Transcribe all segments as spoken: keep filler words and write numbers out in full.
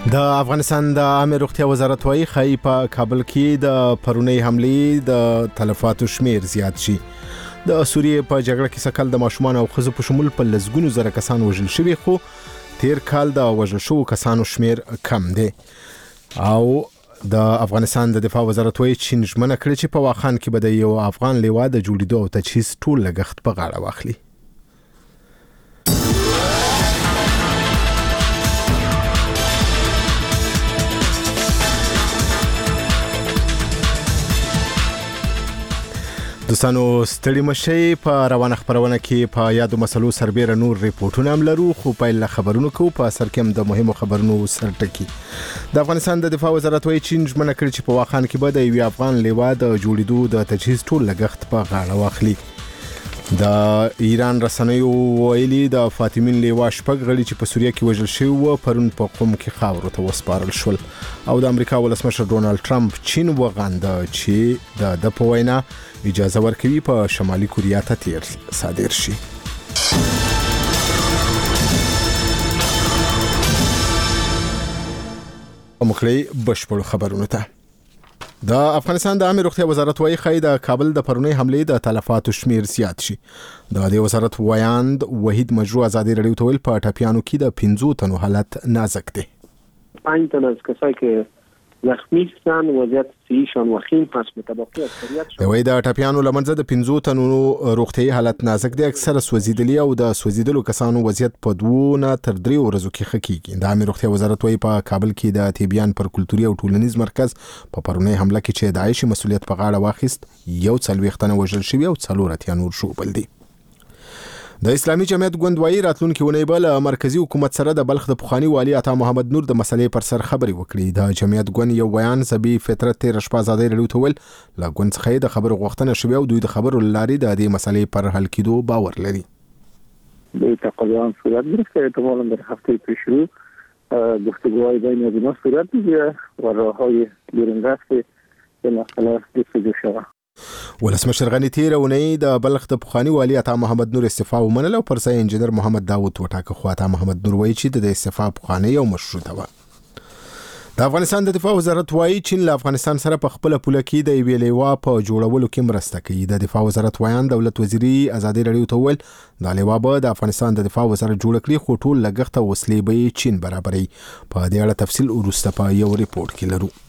د افغانستان د عامه روغتیا وزارت وايي خای په کابل کې د پرونی حملې د تلفاتو شمیر زیات شي. د سوریې په جګړه کې سکل د ماشومان او خزو په شمول په لسګونو زره کسان وژل شوي، خو تیر کال د وژل شوو کسانو شمیر کم دی. او د افغانستان د دفاع وزارت وايي چین ژمنه کړې چې په واخان کې به د یو افغان لیوا د جوړېدو او تجهیز ټول لګښت په غاړه واخلي. دوستانو ستړي مشي په روانه خبرونه کې په یادو مسلو سربېره نور ریپورتونه هم لرو، خو پیل خبرونو کو په سر کې د مهمو خبرونو سرټکی. د افغانستان د دفاع وزارت وايي چین ژمنه کړې چې په واخان کې به د یو افغان لیوا د جوړېدو د تجهیز ټول لګښت په غاړه واخلي. د ایران رسنیو ویلي د فاطمین لیوا شپږ غړي چې په سوریه کې وژل شوي وو پرون په قوم کې خاورو ته وسپارل شول. او د امریکا ولسمشر ډونالد ټرمپ چین وغانده چې د د په وینا اجازه ورکوي په شمالي کوریا ته تیر صادر شي. مخړی بشپړ خبرونه ته. د افغانستان د عامه روغتیا وزارت وايي خای د کابل د پرونی حملې د تلفاتو شمیر زیات شي. د دې وزارت ویاند وحید مجروح ازادي رادیو ته ویل په ټاپیانو کې د پنځو تنو حالت نازک دی. پنج تن از کسایی که زخمی شدن وضعیت صحیحشان وخیم هست متبقی اکثریت شد. دوی د ټاپیانو لمنځه د پنځو تنو روغتي حالت نازک دی، اکثره سوځیدلي او د سوځیدلو کسانو وضعیت په دوه نه تر درې ورځو کې ښه کیږي. د عامه روغتیا وزارت وايي په کابل کې د تیبیان پر کلتوري او ټولنیز مرکز په پرونی حمله کې چې داعش مسؤلیت په غاړه واخیست یو څلوېښت وژل شوي او څلور اتیا نور شوبل دي. د اسلامي جمعیت ګوند وايي راتلونکي ونې بل مرکزی حکومت سره د بلخ د پخوانی والی عطا محمد نور د مسلې پر سر خبري وکړي. د جمعیت ګوند یو بیان زبی فطرت تیر شپه ازادي رادیو ته ویل لا ګوند څخه د خبرو غوښتنه شوی او دوی د خبرو لاري د دې مسلې پر حل کېدو باور لري. به تقاضا صورت گرفته احتمالاً در هفته پیش رو گفتگوهای بین ادیان صورت بگیره و راههای بیرون رفت به مسئله جستجو شود. ولسمشر غنی تیر اونۍ د بلخ د پخوانی والی عطا محمد نور استعفا ومنل او پر ځای انجنیر محمد داوود وټاکه، خو عطا محمد نور وایي چې د استعفا پخوانی او مشروطه و. د افغانستان د دفاع وزارت وايي چین له افغانستان سره په خپل پوله کې د یوې لیوا په جوړولو کې مرسته کوي. د دفاع وزارت وایان دولت وزیري ازادي رادیو ته ویل د لیوا به د افغانستان د دفاع وزارت جوړ کړي، خو ټول لګښت او وسلې به چین برابري. په دې اړه تفصیل وروسته په یو ریپورت کې لرو.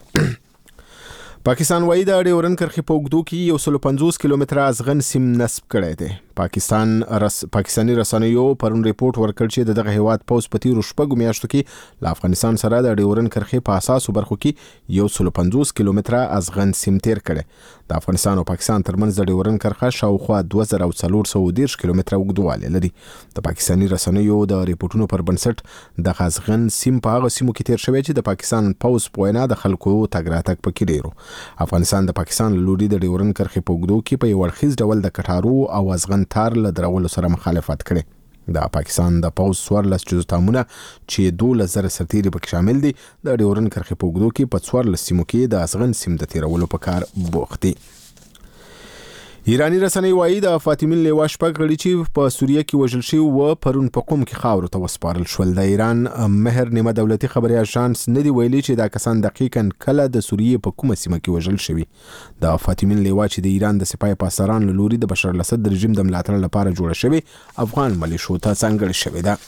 پاکستان وايي د ډیورن کرښې په اوږدو کې یو سل پنځوس کیلومتره ازغن سیم نصب کړی دی. پاکستان رس پاکستاني رسنیو پرون ریپورت ورکړ چې دغه هیواد پوز په تیرو شپږو میاشتو کې له افغانستان سره د ډیورن کرښې په اساسو برخو کې یو سل پنځوس کیلومتره ازغن سیم تیر کړی. د افغانستان او پاکستان ترمنځ د ډیورن کرښه شاوخوا دوه زره څلور سوه دېرش کیلومتره اوږدوالی لري. د پاکستاني رسنیو د ریپورتونو پر بنسټ د ازغن سیم په هغه سیمو کې تیر شوی چې د پاکستان پوز په وینا د خلکو تګ راتګ پکې ډیرو. افغانستان د پاکستان لوري د ډیورن کرښې په اوږدو کې په یو اړخیز ډول د کټارو او ازغن تار له درولو سره مخالفت کړي. د پاکستان د پوز څوارلس جزتامونه چې دولس زره سرتیري پکې شامل دي د ډیورن کرښې په اوږدو کې په څوارلس سیمو کې د ازغن سیم د تیرولو په کار بوخت دي. ایرانی رسنۍ وايي د فاطمین لیوا شپږ غړي چې په سوریه کې وژل شوي وو پرون په قوم کې خاورو ته وسپارل شول. د ایران مهر نیمه دولتي خبري اژانس نه دی ویلي چې دا کسان دقیقاً کله د سوریې په کومه سیمه کې وژل شوي. د فاطمین لیوا چې د ایران د سپاه پاسداران له لوري د بشار الاسد د رژیم د ملاتړ لپاره جوړه شوې افغان ملیشو ته ځانګړې شوې ده.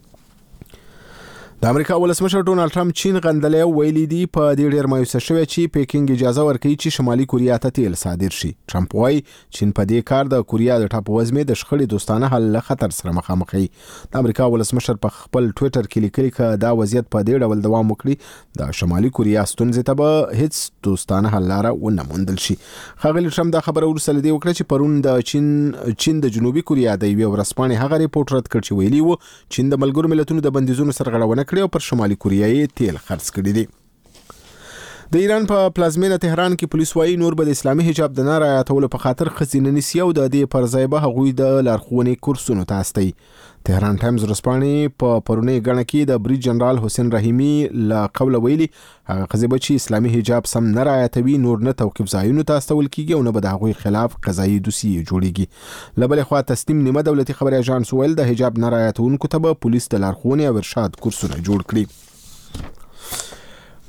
د امریکا ولسمشر ډونالد ټرمپ چین غندلې ویلي دی په دې ډېر مایوسه شوی چې پیکینګ اجازه ورکړي چې شمالي کوریا ته تیل صادر شي. ټرمپ وايي چین په دې کار د کوریا د ټاپووزمې د شخړې دوستانه حل له خطر سره مخامخ وي. د امریکا ولسمشر په خپل ټوئیټر کې لیکلي چې دا وضعیت په دې ډول دوام وکړي د شمالي کوریا ستونزې ته به هیڅ دوستانه حل لاره ونه موندل شي. ښاغلي ټرمپ دا خبره وروسته له دې وکړه چې پرون د چین چین د جنوبي کوریا د یوې ورځپاڼې هغه ریپورټ رد کړ چې ویلي و چین د ملګرو ملتونو د بندیزونو سرغړونه کړې او پر شمالي کوریا یې تیل خرڅ کړي دي. د ایران په پلازمینه تهران کې پولیس وايي نور به د اسلامي حجاب د نه رعایتولو په خاطر ښځې نیسي او د دې پر ځای به هغوی د لارښوونې کورسونو ته استوي. تهران ټایمز ورځپاڼې په پرونی غڼه کې د بریج جنرال حسین رحیمی له قوله ویلي هغه ښځې به چې اسلامي حجاب سم نه رعایتوي نور نه توقیف ځایونو ته استول کیږي او نه به د هغوی خلاف قضایي دوسیې جوړیږي. له بلې خوا تسنیم نیمه دولتي خبري اژانس ویل د حجاب نه رعایتونکو ته به پولیس د لارښوونې او ارشاد کورسونه جوړ کړي.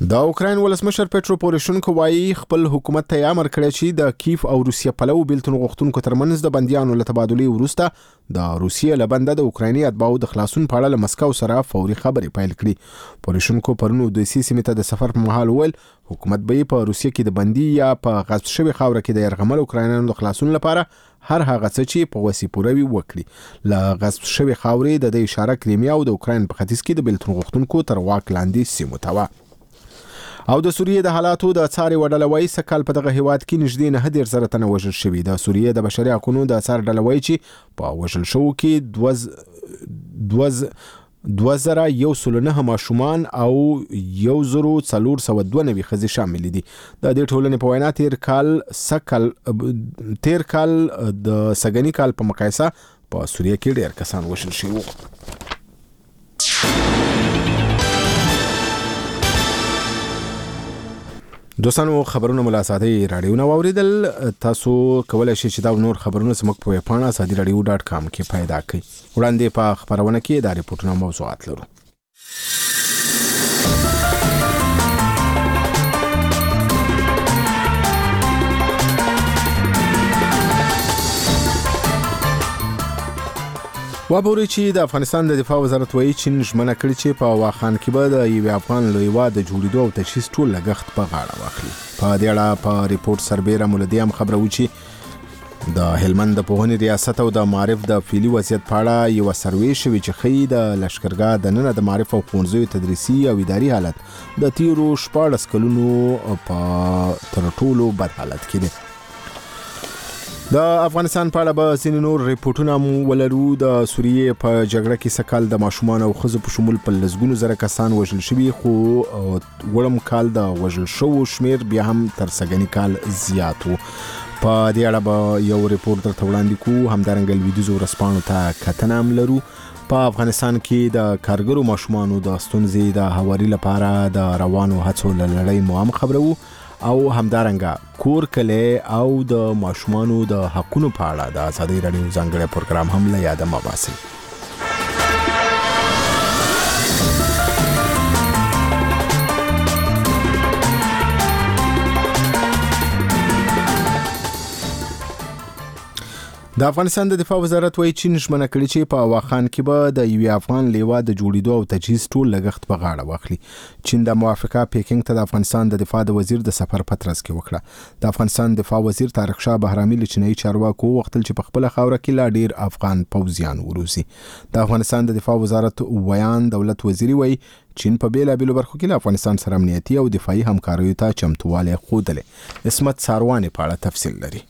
د اوکراین ولسمشر پټرو پوروشنکو وايي خپل حکومت ته امر کړی چې د کیف او روسیه پلو بیلتون غوښتونکو ترمنځ د بنديانو له تبادلې وروسته د روسیه له بنده د اوکرایني اتباعو د خلاصون په اړه له مسکو سره فوري خبرې پیل کړې. پوروشنکو پرونو د سیمې ته د سفر په مهال ویل حکومت به په روسیه کې د بندي یا په غصب شوی خاوره کې د يرغمل اوکراینانو د خلاصون لپاره هر هغه څه چې په وسی پوروي وکړي. له غصب شوی خاورې د اشاره کریمیا او د اوکراین په ختیځ کې د بیلتون غوښتونکو تر واک لاندې سیمو ته و. او د سوریې د حالاتو د څاري وډله وایي سکهال په دغه هیواد کې نږدې نه ډیر زره تنه وژل شوي. د سوریې د بشري حقوقو د څار ډله وایي چې په وژل شوو کې دوز دوز دوه زره یو سل نه ماشومان او یو زرو څلور سوه دوه نوي ښځې شامل دي. د دې ټولنې په وینا تیر کال سکل تیر کال د سګنی کال په مقایسه په سوریې کې ډیر کسان وژل شوي. دوستانو خبرونه ملا ساده رادیو نو اوریدل. تاسو کولای شئ چې دا نور خبرونه زموږ په پاڼه سادي رادیو ډاټ کام کې پیدا کړئ. وړاندې په خبرونه کې د ریپورتونو موضوعات لرو. وابوري چې د افغانستان د دفاع وزارت وایي چې ژمنه کړې چې په واخان کې به د یو افغان لویوا د جوړېدو او تجهیز ټول لګښت په غاړه واخلي. په دې اړه په ریپورت سربیره مولدی هم خبره و چې د هلمند د پوهنې ریاست او د معارف د فعلي وضعیت په اړه یو سروې شوی چې ښیي د لشکرګاه د نن د معارف او ښوونځیو تدریسي او اداري حالت د تیرو شپاړس کلونو په تر ټولو بد حالت کې دی. د افغانستان په اړه به ځینې نور ریپورتونه مو ولرو. د سوریې په جګړه کې سکهال د ماشومان او ښځو په شمول په لسګونو زره کسان وژل شوي، خو وړم کال د وژل شوو شمیر بیا هم تر سګنی کال زیات و. په دې اړه به یو ریپورت درته وړاندې کوو. همدارنګه لویدیځو ورځپاڼو ته کتنه هم لرو. په افغانستان کې د کارګرو ماشومانو د ستونزې د هواري لپاره د روانو هڅو له لړۍ مو هم خبرو، او همدارنګه کور کلی او د ماشومانو د حقونو په اړه د ازادي رادیو ځانګړی پروګرام هم له یاده مه باسئ. د افغانستان د دفاع وزارت وایي چین ژمنه کړې چې په واخان کې به د یو افغان لیوا د جوړېدو او تجهیز ټول لګښت په غاړه واخلي. چین د موافقه پیکینګ ته د افغانستان د دفاع د وزیر د سفر پترس کې وکړه. د افغانستان دفاع وزیر طارق شاه بهرامي له چینایي چارواکو وغوښتل چې په خپله خاوره کې لا ډیر افغان پوځیان وروزي. د افغانستان د دفاع وزارت ویان دولت وزیري وایي چین په بیلابیلو برخو کې له افغانستان سره امنیتي او دفاعي همکاریو ته چمتووالی ښودلی. عصمت سارواني په اړه تفصیل لري.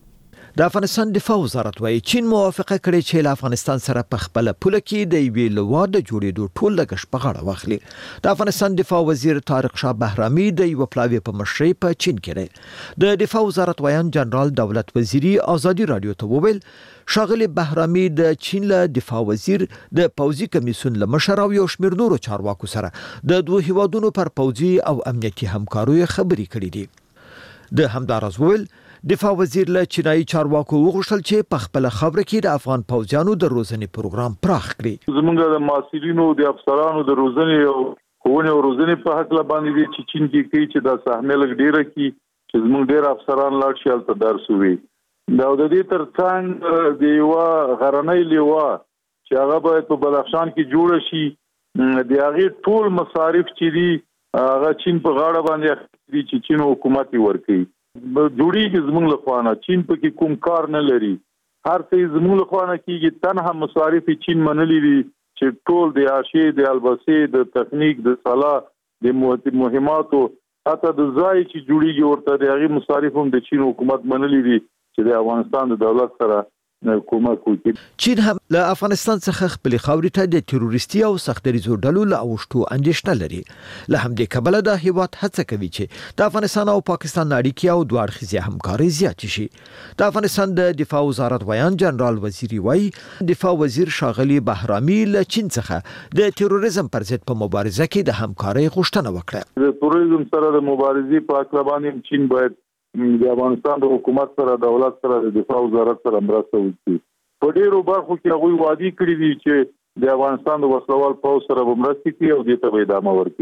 د افغانستان دفاع وزارت وايي چین موافقه کړې چې له افغانستان سره په خپل پوله کې د یوې لوا د جوړېدو ټول لګښت په غاړه واخلي. د افغانستان دفاع وزیر طارق شاه بهرامي د یو پلاوی په مشرۍ په چین کې دی. د دفاع وزارت ویان جنرال دولت وزیری ازادي رادیو ته وویل شاغلی بهرامي د چین له دفاع وزیر د پوځي کمیسیون له مشر او یو شمېر نورو چارواکو سره د دوه هیوادونو پر پوځي او امنیتي همکاریو خبرې کړې دي. د همدارس وویل دفاع وزیر له چینایي چارواکو وغوښتل چې په خپل خبره کې د افغان پوځیانو د روزنې پروګرام پراخ کړي. زمونږ د ماسلینو د افسرانو د روزنې او ښوونې او روزنې په حق باندې دي چې چین کې کوي چې د سهمه لګ ډیره کی چې زمونږ ډیر افسران لاړ شي البته درس وي. دا د دې ترڅنګ د یو غرنۍ لیوا چې هغه باید په بدخشان کې جوړ شي، د هغه ټول مصارف چې دي هغه چین په غاړه باندې دي چې چین حکومت یې ورکوي. جوړیږي زموږ له خوانه چین په کې کوم کار نه لري، هر څه زموږ له خوانه کېږي. تنها مصارف چین منلي دي چې ټول د عاشې د البسې د تخنیک د صلاح د مهماتو حتی د ځای چې جوړیږي ورته د هغې مصارف هم د چین حکومت منلي دي چې د افغانستان د دولت سره کومک وکړي. چین هم له افغانستان څخه خپل خاورې ته د تروریستي او سختدریزو ډلو له اوښتو اندېښنه لري. له همدې کبله د هیواد هڅه کوي چې د افغانستان او پاکستان اړیکې او دوه اړخیزې همکاري زیاتې شي. د افغانستان د دفاع وزارت ویان جنرال وزیری وایي دفاع وزیر شاغلی بهرامي له چین څخه د تروریزم پر ضد په مبارزه کې د همکارۍ غوښتنه وکړه. د تروریزم سره د مبارزې په اړه باندې چین باید د افغانستان د حکومت سره دولت سره د دفاع وزارت سره مرسته وکړي. په ډیرو برخو کې هغوی وعده کړې دي چې د افغانستان د وسلوال پوځ سره به مرسته کوي او دې ته به ادامه ورکړي.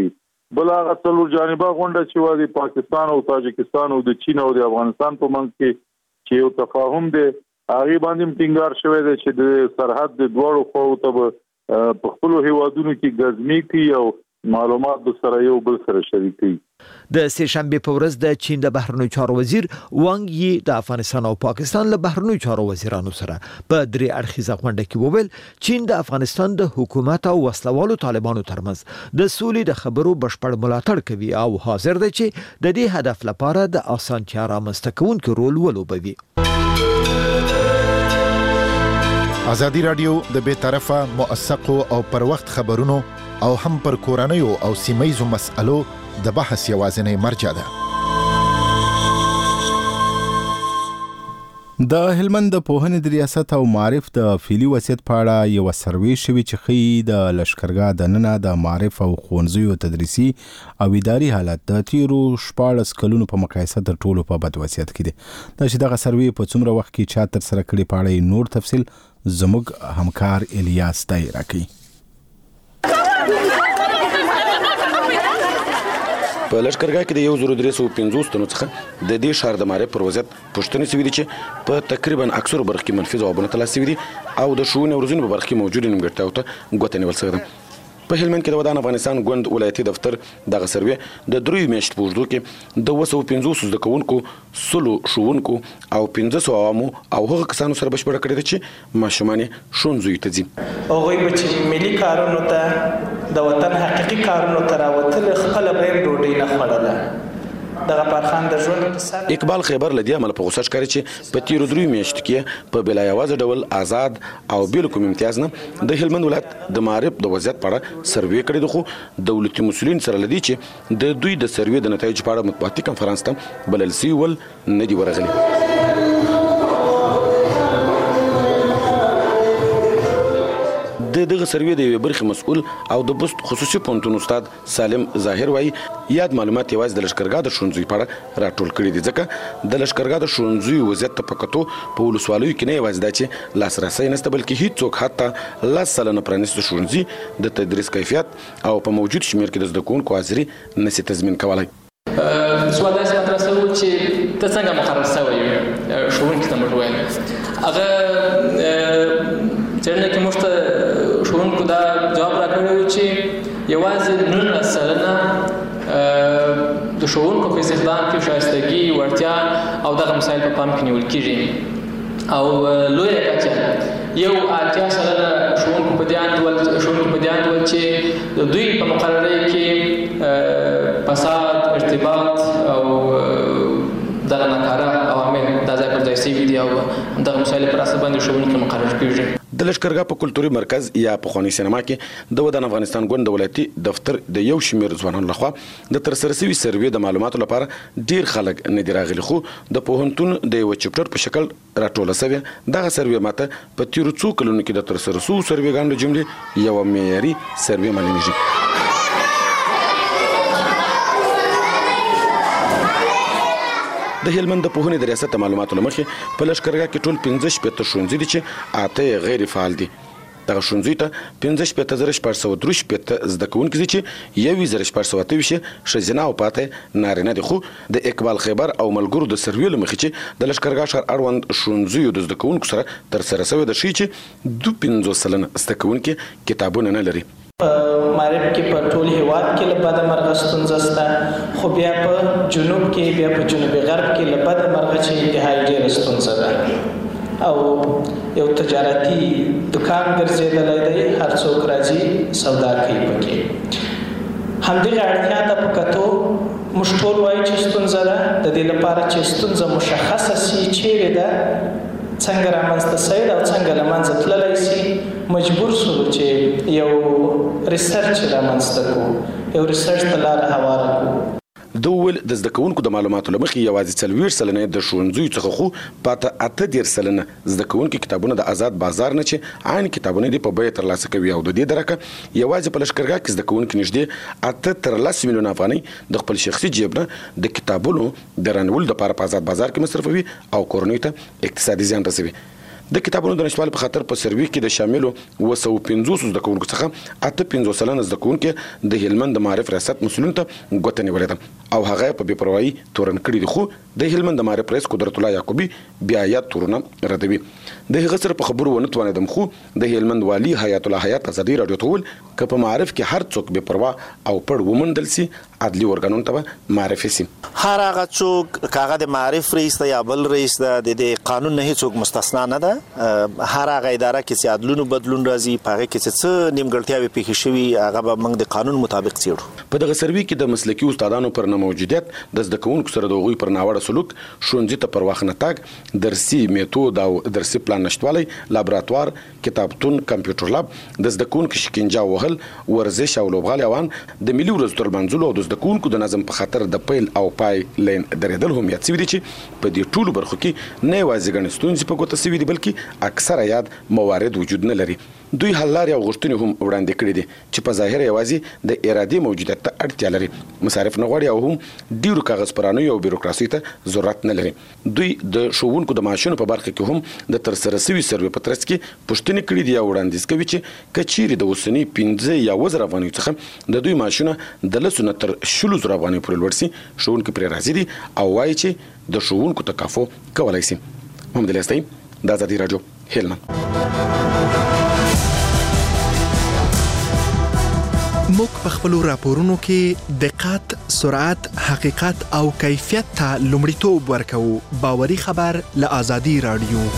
بل هغه څلور جانبه غونډه چې و د پاکستان او تاجکستان او د چین او د افغانستان په منځ کې چې یو تفاهم دی هغه باندې ټینګار شوی دی چې د سرحد د دوړو خواو ته په خپل هیوادونو کې ګزمي کوي او معلومات د سره یو بل سره شریکي. د سه شنبه په ورځ د چین د بهرنیو چارو وزیر وانګ یي د افغانستان او پاکستان له بهرنیو چارو وزیرانو سره په درې اړخیزه غونډه کې وویل چین د افغانستان د حکومت او وسلوالو طالبانو ترمنځ د سولې د خبرو بشپړ ملاتړ کوي او حاضر دی چې د دې هدف لپاره د اسانتیا رامنځته کوونکي رول ولوبوي. ازادي رادیو د بې طرفه موثقو او پر وخت خبرونو او هم پر کورنیو او سیمایزو مسألو د بحث یوازینی مرجع ده. د هلمند د پوهنې د ریاست او معارف د فعلي وضعیت په اړه یو سروې شوی چې ښیي د لښکرګاه دننه د معارف او ښوونځیو تدریسي او اداري حالت د تیرو شپاړس کلونو په مقایسه تر ټولو په بد وضعیت کې دی. دا چې دغه سروې په څومره وخت کې چا تر سره کړي په اړه نور تفصیل زموږ همکار الیاس دای راکوي. په لښکرګاه کې د یو زرو درې سوه پنځوس تنو څخه د دې ښار د معارف پر وضعیت پوښتنې شوې دي چې په تقریبا اکثرو برخو کې منفي ځوابونه ترلاسه شوي دي او د ښوونې او روزنې په برخه کې موجودې نیمګړتیاوو ته ګوته نیول شوې ده. په هلمند کې د ودان افغانستان ګوند ولایتي دفتر دغه سروې د دریو میاشتو په اوږدو کې د اوه سوه پنځوس زده کوونکو سلو ښوونکو او پنځه سوه عوامو او هغه کسانو سره بشپړه کړې ده چې ماشومان یې ښوونځیو ته ځي. هغوی به چې ملي کارونو ته د وطن حقیقي کارونو ته راوتل خپله به یې ډوډۍ نه خوړله. دغه پرخان د ژوند اقبال خیبر لدی عمل په غوسه ښکاري چې په تیرو دریو میاشتو کې په بلا یوازې ډول آزاد او بېل کوم امتیاز نه د هلمند ولایت د معارف د وضعیت په اړه سروې کړې ده خو دولتي مسؤلین سره لدی چې د دوی د سروې د نتایجو په اړه مطبوعاتي کنفرانس ته بلل سوي ول نه دي ورغلي. د دغه سروې د یوې برخې مسؤل او د بست خصوصي پوهنتون استاد سالم ظاهر وایي یاد معلومات یوازې د لښکرګاه د ښوونځیو په اړه راټول کړي دي ځکه د لښکرګاه د ښوونځیو وضعیت ته په کتو په ولسوالیو کې نه یوازې دا چې لاسرسی نشته بلکې هیڅوک حتی لس سلنه پرانیستي ښوونځي د تدریس کیفیت او په موجود شمېر کې د زده کوونکو حاضري نشي تضمین کولی. سوال داسې مطرح شوی چې ته څنګه مقرر شوی یې ښوونکي ته موږ ویل هغه څېړنه کې موږ ته ښوونکو دا جواب راکړی و چې یوازې نولس سلنه د ښوونکو په استخدام کې شایستګي وړتیا او دغه مسایل په پام کې نیول کېږي او لویه کچه یو اتیا سلنه ښوونکو په دې اند ول ښوونکو په دې اند ول چې د دوی په مقررۍ کې فساد ارتباط او دغه ناکاره عوامل دا ځای پر ځای شوي دي او دغه مسایل پر اساس باندې ښوونکي مقرر کېږي. د لښکرګاه په کلتوري مرکز یا پخواني سینما کې د ودان افغانستان ګوند د ولایتي دفتر د یو شمېر ځوانانو لخوا د ترسره شوي سروې د معلوماتو لپاره ډیر خلک نه دي راغلي خو د پوهنتون د یوه چپټر په شکل راټوله شوې دغه سروې ماته په تیرو څو کلونو کې د ترسره شوو سروېګانو له جملې یوه معیاري سروې معلومیږي. د هلمند د پوهنې د ریاست د معلوماتو له مخې په لښکرګاه کې ټول پنځه شپېته ښوونځي دي چې اته یې غیر فعال دي. دغه ښوونځیو ته پنځه شپېته زره شپږ سوه درې شپېته زده کوونکي دي چې یو زره شپږ سوه اته ویشت ښځینه او پاته نارینه دي خو د اقبال خیبر او ملګرو د سروې له مخې چې د لښکرګاه ښار اړوند ښوونځیو د زده کوونکو سره ترسره شوې ده ښیي چې دوه پنځوس سلنه زده کوونکي کتابونه نه لري. په معارف کې په ټول هیواد کې له بده مرغه ستونزه شته خو بیا په جنوب کې بیا په جنوبي غرب کې له بده مرغه چې انتهایی ډېره ستونزه ده او یو تجارتي دکان ګرځېدلی دی هر څوک راځي سودا کوي پکې همدغه اړتیا ته په کتو موږ ټول وایو چې ستونزه ده د دې لپاره چې ستونزه مشخصه سي چیرې ده څنګه رامنځته شوې او څنګه له منځه تللی سي مجبور شولو چې یو ریسرچ رامنځته کړو یو ریسرچ ته لاره هواره کړو. د ویل د زده کوونکو د معلوماتو له مخې یوازې څلوېښت سلنه د ښوونځیو څخه خو پاته اته دېرش سلنه زده کوونکي کتابونه د آزاد بازار نه چې عین کتابونه دي په بیه ترلاسه کوي او د دې درکه یوازې په لښکرګاه کې زده کوونکي نږدې اته تر لس میلیونه افغانۍ د خپل شخصي جیب نه د کتابونو د رانیولو دپاره په آزاد بازار کې مصرفوي او کورنیو ته اقتصادي زیان رسوي. د کتابونو د نشټوالي په خاطر په سروي کې د شاملو و سو پنځوس زده کوونکو څخه اته پنځوس سلنه زده کوونکو د هلمند د معارف ریاست مسولین ته ګوته نیولې ده او هغه په بې پروايي تورن کړي دي. خو د هلمند د معارف رئیس قدرت الله یعقوبی بیا یا تورونه ردوي. د هغه سره په خبرو ونه توانیدم، خو د هلمند والی حیات الله حیات ازادي رادیو ته ویل ک په معارف کې هر څوک بې پروا او پړ ومندل سي عدلي ورګانون ته معرفي سي. هر هغه څوک کاغه د معارف رئیس یا بل رئیس د د قانون نه هیڅوک مستثنا نه ده. هر هغه اداره کې چې عدلونو بدلون راځي پاره کې څه نیمګړتیاوي پیښ شوي هغه به موږ د قانون مطابق څیړو. په دغه سروي کې د مسلکي استادانو پر نه موجودیت د زده کوونکو سره د غوي پر ناوړه سلوک، ښوونځي ته پر وخت نه تګ، درسي میتود او درسي پلان نشټوالی، لابراتوار، کتابتون، کمپیوټر لاب، د زده کوونکو شکنجه وهل، ورزش او لوبغالي اوان، د ملي ورځو تر منځلو او د زده کوونکو د نظم په خاطر د پیل او پای لین درېدل هم یاد شوي دي چې په دې ټولو برخو کې نه یوازې ګڼې ستونزې په ګوته شوي دي بلکې اکثره یاد موارد وجود نه لري. دوی حل لارې او غوښتنې هم وړاندې کړي دي چې په ظاهر یوازې د ارادې موجودیت ته اړتیا لري، مصارف نه غواړي او هم ډیرو کاغذ پرانیو او بیروکراسۍ ته ضرورت نه لري. دوی د ښوونکو د معاشونو په برخه کې هم د ترسره شوي سروې په ترڅ کې پوښتنې کړي دي او وړاندیز کوي چې که چیرې د اوسني پنځه یا اووه زره افغانیو څخه د دوی معاشونه د لسو نه تر شلو زرو افغانیو پورې لوړ سي، ښوونکي پرې راضي دي او وایي چې د ښوونکو تکافو کولی شي. محمد علي استایي، د ازادي راډیو، هلمند. موږ په خپلو راپورونو کې دقت، سرعت، حقیقت او کیفیت ته لومړیتوب ورکوو. باوري خبر له ازادي راډیو.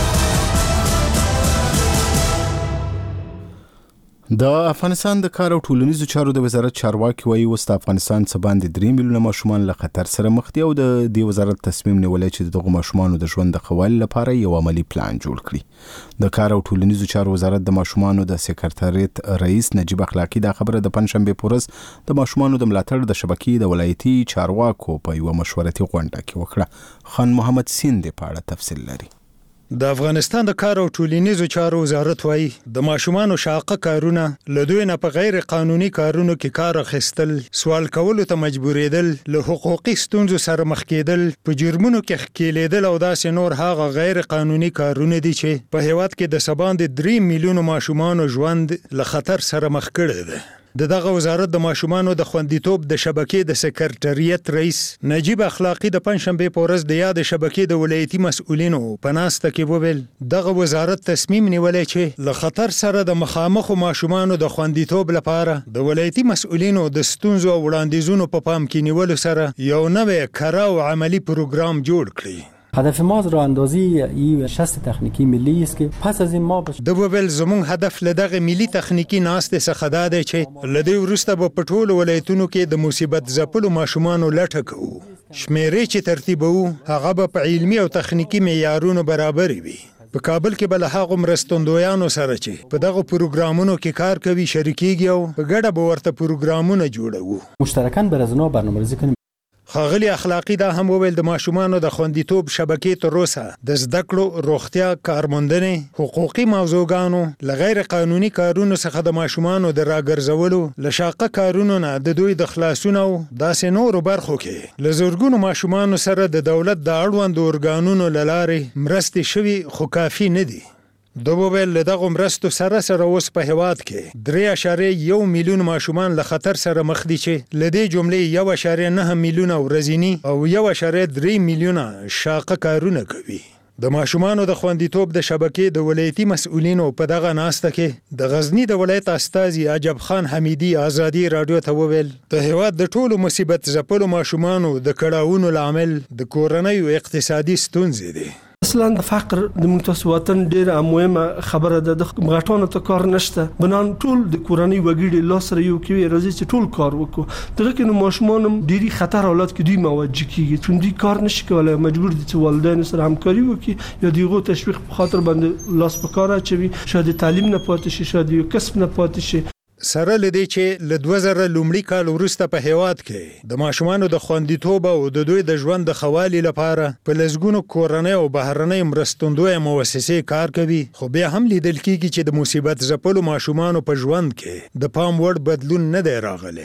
د افغانستان د کار او ټولنیزو چارو د وزارت چارواکي وایي اوس د افغانستان څخه باندې درې میلیونه ماشومان له خطر سره مخ دي او د دې وزارت تصمیم نیولی چې دغه ماشومانو د ژوند د ښه والي لپاره یو عملي پلان جوړ کړي. د کار او ټولنیزو چارو وزارت د ماشومانو د سکرټریت رئیس نجیب اخلاقی دا خبره د پنځشنبه په ورځ د ماشومانو د ملاتړ د شبکې د ولایتي چارواکو په یو مشورتي غونډه کې وکړه. خان محمد سیند په اړه تفصیل لري. د افغانستان د کار او ټولنیزو چارو وزارت وایي د ماشومانو شاقه کارونه، له دوی نه په غیر قانوني کارونو کې کار اخیستل، سوال کولو ته مجبورېدل، له حقوقي ستونزو سره مخ کېدل، په جرمونو کې ښکېلېدل او داسې نور هغه غیر قانوني کارونه دي چې په هېواد کې د څه باندې درې میلیونو ماشومانو ژوند له خطر سره مخ کړی دی. د دغه وزارت د ماشومانو د خوندیتوب د شبکې د سکرټریت رئیس نجیب اخلاقی د پنځشنبه په ورځ د یاد شبکې د ولایتي مسؤلینو په ناسته کې وویل دغه وزارت تصمیم نیولی چې له خطر سره د مخامخ ماشومانو د خوندیتوب لپاره د ولایتي مسؤلینو د ستونزو او وړاندیزونو په پام کې نیولو سره یو نوی کره او عملی پروګرام جوړ کړي. هدف ما راه اندازی این شست تکنیکی ملی است که پس از این ما بش... د وبل زمون هدف لدغه ملي تخنیکی ناسته څخه دا دی چې لدی ورسته په پټول ولایتونو کې د مصیبت ځپلو ماشومانو لټه کوو. شمیرې چې ترتیبو هغه به په علمي او تخنیکی معیارونو برابر وي. په کابل کې بل هغه مرستندویانو سره چې په دغه پروګرامونو کې کار کوي شریکيږي او په ګډه به ورته پروګرامونه جوړوو. مشترکاً بر از نو برنامه‌ریزی کنیم. ښاغلي اخلاقی دا هم وویل د ماشومانو د خوندیتوب شبکې تر اوسه د زده کړو، روغتیا، کارموندنې، حقوقي موضوعګانو، له غیر قانوني کارونو څخه د ماشومانو د راګرځولو، له شاقه کارونو نه د دوی د خلاصون او داسې نورو برخو کې له زرګونو ماشومانو سره د دولت د اړوندو ارګانونو له لارې مرستې شوي خو کافي نه دي. د وویل له دغو مرستو سره سره اوس په هېواد کې درې اعشاریه یو میلیون ماشومان له خطر سره مخ دي چې له دې جملې یو اعشاریه نه میلیونه ورځني او یو اعشاریه درې میلیونه شاقه کارونه کوي. د ماشومانو د خوندیتوب د شبکې د ولایتي مسؤلینو په دغه ناسته کې د غزنی د ولایت استازي عجب خان حمیدي ازادي رادیو ته وویل د هېواد د ټولو مصیبت ځپلو ماشومانو د کړاوونو لامل د کورنۍ او اقتصادي ستونزې دي. اصلا فقر د موږ وطن ډیره مهمه خبره ده. د غټانو ته کار نشته، بنان ټول د کورنۍ وګړي لاس سره یو کوي راځي چې ټول کار وکړو. دغه کې نو ماشومان ډیری خطر حالات کې دوی موجه کیږي چون دوی کار نشي کولای، مجبور دي چې والدین سره همکاري وکړي یا دیغه تشویق په خاطر باندې لاس په کار اچوي، شاید تعلیم نه پاتې شي، شاید یو کسب نه پاتې شي. سره لدی چې له دوه زره لومړي کال وروسته په هېواد کې د ماشومانو د خوندیتوب او د دوی د ژوند د ښه والي لپاره په لسګونو کورنۍ او بهرنۍ مرستندویه موسسې کار کوي، خو بیا هم لیدل کېږي چې د مصیبت ځپلو ماشومانو په ژوند کې د پام وړ بدلون نه دی راغلی.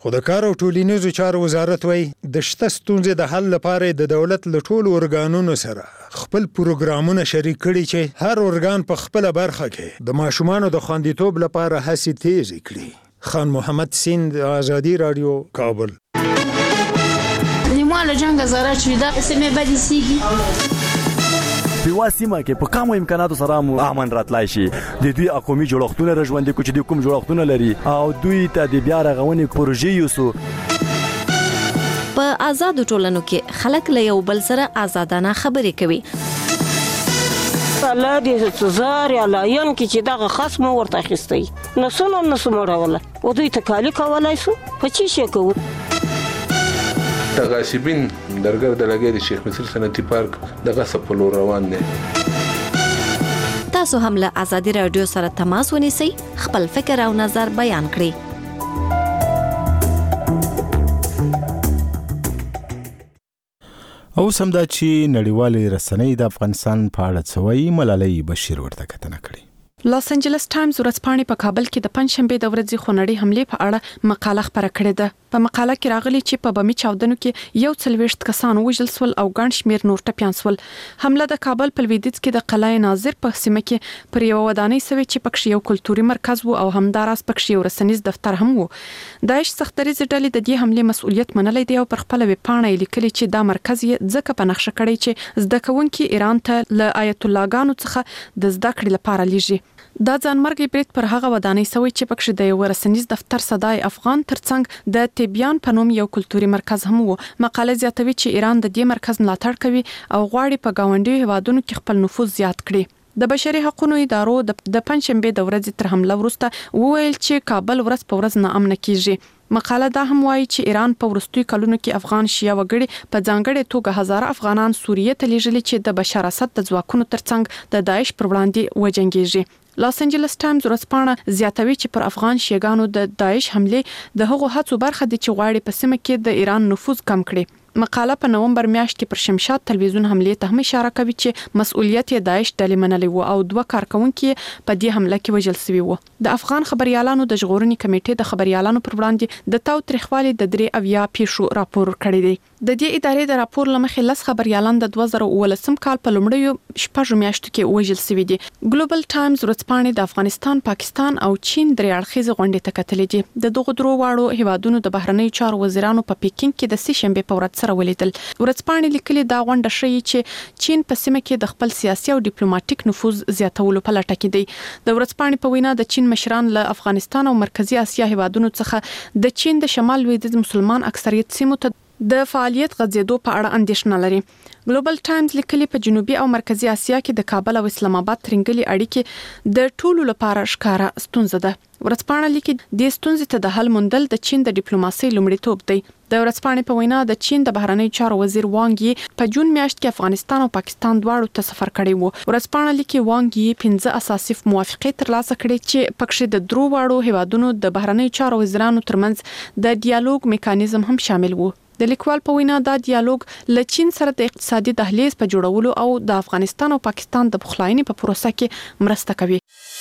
خو د کار او ټولنیزو چارو وزارت وایي د شته ستونزې د حل لپاره د دولت له ټولو ارګانونو سره خپل پروګرامونه شریک کړي چې هر ارګان په خپله برخه کې د ماشومانو د خوندیتوب لپاره هڅې تیزې کړي. خان محمد سیند، آزادی رادیو، کابل. ما له جنګ زاره چې دا سمې بدې سیږي په واسمه کې په کوم امکاناتو سره مو امن راتلای شي. د دوی اقومي جوړښتونه رژوندې کوي چې د کوم جوړښتونه لري او دوی ته د بیا رغونې پروژې یوسو. په آزاد ټولنو کې خلک له یو بل سره آزادانه خبرې کوي. الله دې سزار یا لاین کې چې دغه خصم ورته اخیستی نو سونه نو سمړول او دوی ته کالی کولای سو په چی شي کوو. تغاسبین درګر د لګي د شیخ مصر صنعتي پارک د غصب په لور روان دي. تاسو هم له آزادی رادیو سره تماس ونیسئ، خپل فکر او نظر بیان کړئ. او سم دا چې نړیوالې رسنۍ د افغانستان په اړه څه وایي، ملالۍ بشیر ورته کتنه کړې. لاس انجلس ټایمز ورځپاڼې په کابل کې د پنځشنبه د ورځې خونړۍ حملې په اړه مقاله خپره کړې ده. په مقاله کې راغلي چې په بمي چاودنو کې یو څلوېښت کسان وژل شول او ګڼ شمېر نور ټپیان شول. حمله د کابل په لویدیځ کې د قلعه ناظر په سیمه کې پر یو ودانۍ سوي چې پکښې یو کلتوري مرکز وو او همداراز پکښې یو رسنیز دفتر هم وو. داعش سختدریځ ډلې د دې حملې مسؤلیت منلی دی او پر خپل ویبپاڼه یې لیکلي چې دا مرکز یې ځکه په نقشه کړی چې زده کوونکي ایران ته له آیت الله ګانو څخه د زده کړې لپاره لیږي. دا ځانمرګي برید پر هغه ودانۍ سوي چې پکښې د یو رسنیز دفتر صدای افغان ترڅنګ د تبیان په نوم یو کلتوري مرکز هم وو. مقاله زیاتوي چې ایران د دې مرکز ملاتړ کوي او غواړي په ګاونډیو هیوادونو کې خپل نفوذ زیات کړي. د بشري حقوقو ادارو د پنځشنبه د ورځې تر حمله وروسته وویل چې کابل ورځ په ورځ ناامنه کیږي. مقاله دا هم وایي چې ایران په وروستیو کلونو کې افغان شیعه وګړي په ځانګړې توګه هزاره افغانان سوریې ته لیږلي چې د بشار اسد د ځواکونو ترڅنګ د داعش پر وړاندې وجنګیږي. لاس انجلس ټایمز ورځپاڼه زیاتوي چې پر افغان شیعاګانو د داعش حمله د هغو هڅو برخه دي چې غواړي په سیمه کې د ایران نفوذ کم کړي. مقاله په نومبر میاشت کې پر شمشاد تلویزیون حمله ته هم اشاره کوي چې مسؤلیت یې داعش ډلې منلې وو او دوه کارکونکي په دې حمله کې وژل شوي وو. د افغان خبريالانو د ژغورنې کمیټې د خبريالانو پر وړاندې د تاو تریخوالي د درې اویا پیښو راپور کړی دی. د دې ادارې د راپور لمخې لس خبريالان د دوه زره اوولسم کال په لومړیو شپږو میاشتو کې وژل شوي دي. ګلوبل ټایمز ورځپاڼې د افغانستان، پاکستان او چین درې اړخیزه غونډې ته کتلې دي. د دغو درو واړو هیوادونو د بهرنیو چارو وزیرانو په پیکینګ کې د سې شنبه په ورځ سره ولیدل. ورځپاڼې لیکلي دا غونډه ښیي چې چین په سیمه کې د خپل سیاسي او ډیپلوماټیک نفوذ زیاتولو په لټه کې دی. د ورځپاڼې په وینا د چین مشران له افغانستان او مرکزی اسیا هیوادونو څخه د چین د شمال لویدیځ مسلمان اکثریت سیمو ته د فعالیت غځېدو په اړه اندېښنه لري. ګلوبل ټایمز لیکلي په جنوبي او مرکزی اسیا کې د کابل او اسلام آباد ترنګلي اړیکې د ټولو لپاره ښکارا ستونزه ده. ورځپاڼه لیکي د ستونزې ته د حل موندل د چین د ډیپلوماسۍ لومړیتوب دی. د ورځپاڼې په وینا د چین د بهرنیو چارو وزیر وانګ یي په جون میاشت کې افغانستان او پاکستان دواړو ته سفر کړی وو. ورځپاڼه لیکي وانګ یي پنځه اساسي موافقې ترلاسه کړې چې پکښې د درو واړو هیوادونو د بهرنیو چارو وزیرانو ترمنځ د ډیالوګ میکانیزم هم شامل وو. د لیکوال په وینا دا ډیالوګ له چین سره د اقتصادي دهلیز په جوړولو او د افغانستان او پاکستان د پخلاینې په پروسه کې مرسته کوي.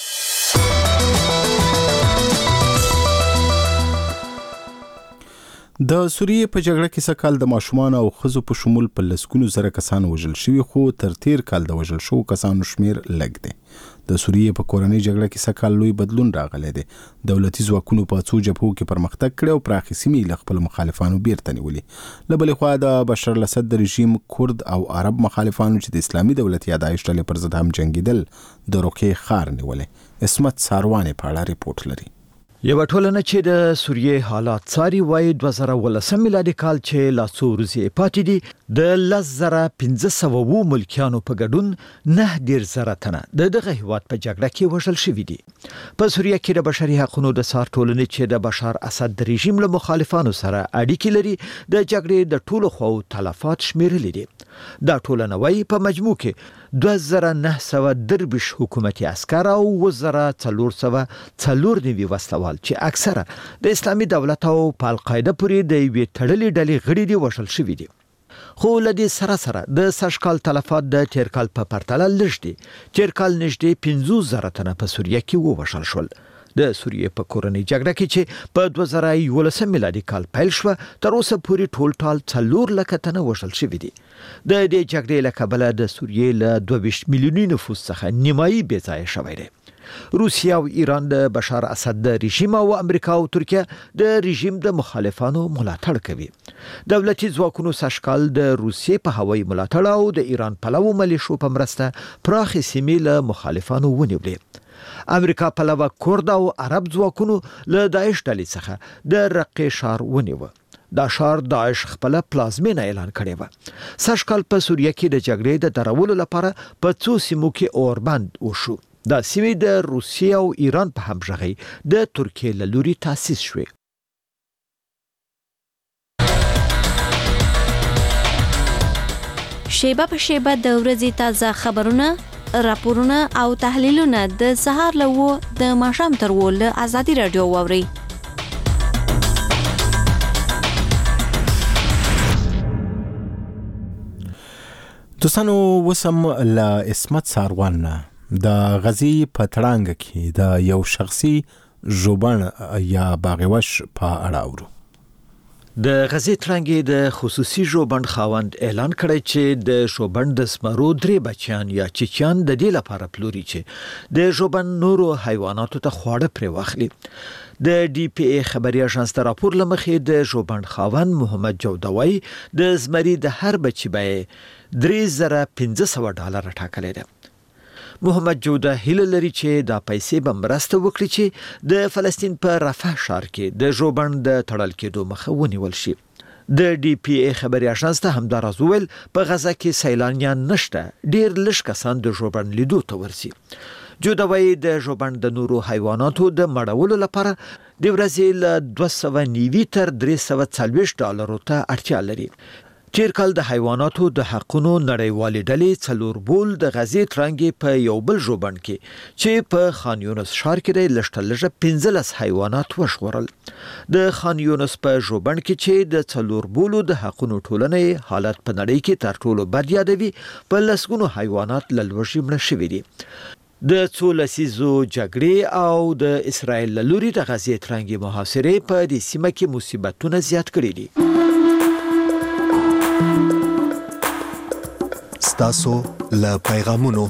د سوریې په جګړه کې سکهال د ماشومان او ښځو په شمول په لسګونو زره کسان وژل شوي، خو تر تیر کال د وژل شوو کسانو شمیر لږ دی. د سوریې په کورنۍ جګړه کې سکهال لوی بدلون راغلی دی. دولتي ځواکونو په څو جبهو کې پرمختګ کړی او پراخې سیمې له خپلو مخالفانو بیرته نیولې. له بلې خوا د بشار الاسد د رژیم کورد او عرب مخالفانو چې د اسلامي دولت یا داعش ډلې پر ضد هم جنګېدل د روکې ښار نیولې. عصمت ساروانې په اړه ریپورټ لري. یو ټولنه چې د سوریې حالات څاري وایي دوه زره ولسم میلادي کال چې لا څو ورځې پاتې دي د لس زره پنځه سوه اووه ملکیانو په ګډون نه ډیر زره تنه د دغه هیواد په جګړه کې وژل شوي دي. په سوریه کې د بشري حقوقو د څار ټولنې چې د بشار اسد د رژیم له مخالفانو سره اړیکې لري د جګړې د ټولو خواو تلفات شمیرلي دي. دا ټولنه وایي په مجموع کې دوه زره نه سوه درویشت حکومتي عسکر او اووه زره څلور سوه څلور نوي وسلوال چې اکثره د اسلامي دولت او په القاعده پورې د یوې تړلې ډلې غړي دي وژل شوي دي. خو له دې سره سره د سږ کال تلفات د تیر کال په پرتله لږ دي. تیر کال نږدې پنځوس زره تنه په سوریه کې ووژل شول. د سوریې په کورنۍ جګړه کې چې په دوه زره یولسم میلادي کال پیل شو تر اوسه پورې ټول ټال څلور لک تنه وژل شوي دي. د دې جګړې له کبله د سوریې له دوه ویشت میلیوني نفوس څخه نیمایي بې ځایه شوی دی. روسیه او ایران د بشار اسد د رژیم او امریکا او ترکیه د رژیم د مخالفانو ملاتړ کوي. دولتي ځواکونو سږکال د روسیې په هوایي ملاتړ او د ایران پلوو ملیشو په مرسته پراخې سیمې له مخالفانو ونیولې. امریکا پلوه کورد او عرب ځواکونو له داعش ډلې څخه د رقې ښار ونیو. دا ښار داعش خپل پلازمینه اعلان کړی و. سږکال په سوریه کې د جګړې د درولو لپاره په څو سیمو کې اوربند وشو. دا سیمې د روسیې او ایران په همغږۍ د ترکیې له لوري تاسیس شوې. شیبه په شیبه د ورځې تازه خبرونه، راپورونه او تحلیلونه د سهار له وو د ماښام تر وو له آزادي رادیو واوري. دوستانو وسم له اسمت ساروان د غزي په تړانګ کې د یو شخصي ژوبڼ یا باغوش په اړه اورو. د غزي تړانګ د خصوصي ژوبڼ خاوند اعلان کړی چې د ژوبڼ د سمرو درې بچیان یا چیچیان د دې لپاره پلوري چې د ژوبڼ نورو حیواناتو ته خواړه پرې واخلي. د ډي پی ای خبري اژانس ته راپور لمخې د ژوبڼ خاوند محمد جودوی د زمري د هر بچي به درې زره پنځه سوه ډالر ټاکلې ده. محمد جوده هیله لري چې دا پیسې به مرسته وکړي چې د فلسطین په رفح ښار کې د ژوبڼ د تړل کېدو مخه ونیول شي. د ډي پی ای خبري اژانس ته همداراز وویل په غزه کې سیلانیان نشته، ډیر لږ کسان د ژوبڼ لیدو ته ورسي. جودوی د ژوبڼ د نورو حیواناتو د مړولو لپاره د ورځې له دوه سوه نیوي تر درې سوه څلوېښت ډالرو ته اړتیا لري. تیر کال د حیواناتو د حقونو نړیوالې ډلې څلور بول د غزي تړانګ په یو بل ژوبڼ کې چې په خان یونس ښار کې د لږ لږه پنځلس حیوانات وژغورل. د خان یونس په ژوبڼ کې چې د څلور بولو د حقونو ټولنې حالت په نړۍ کې تر ټولو بد یادوي، په لسګونو حیوانات له لوږې مړه شوي دي. د څو لسیزو جګړې او د اسرائیل له لوري د غزي تړانګ محاصرې په دې سیمه کې مصیبتونه زیات کړي دي. ستاسو له پیغامونو.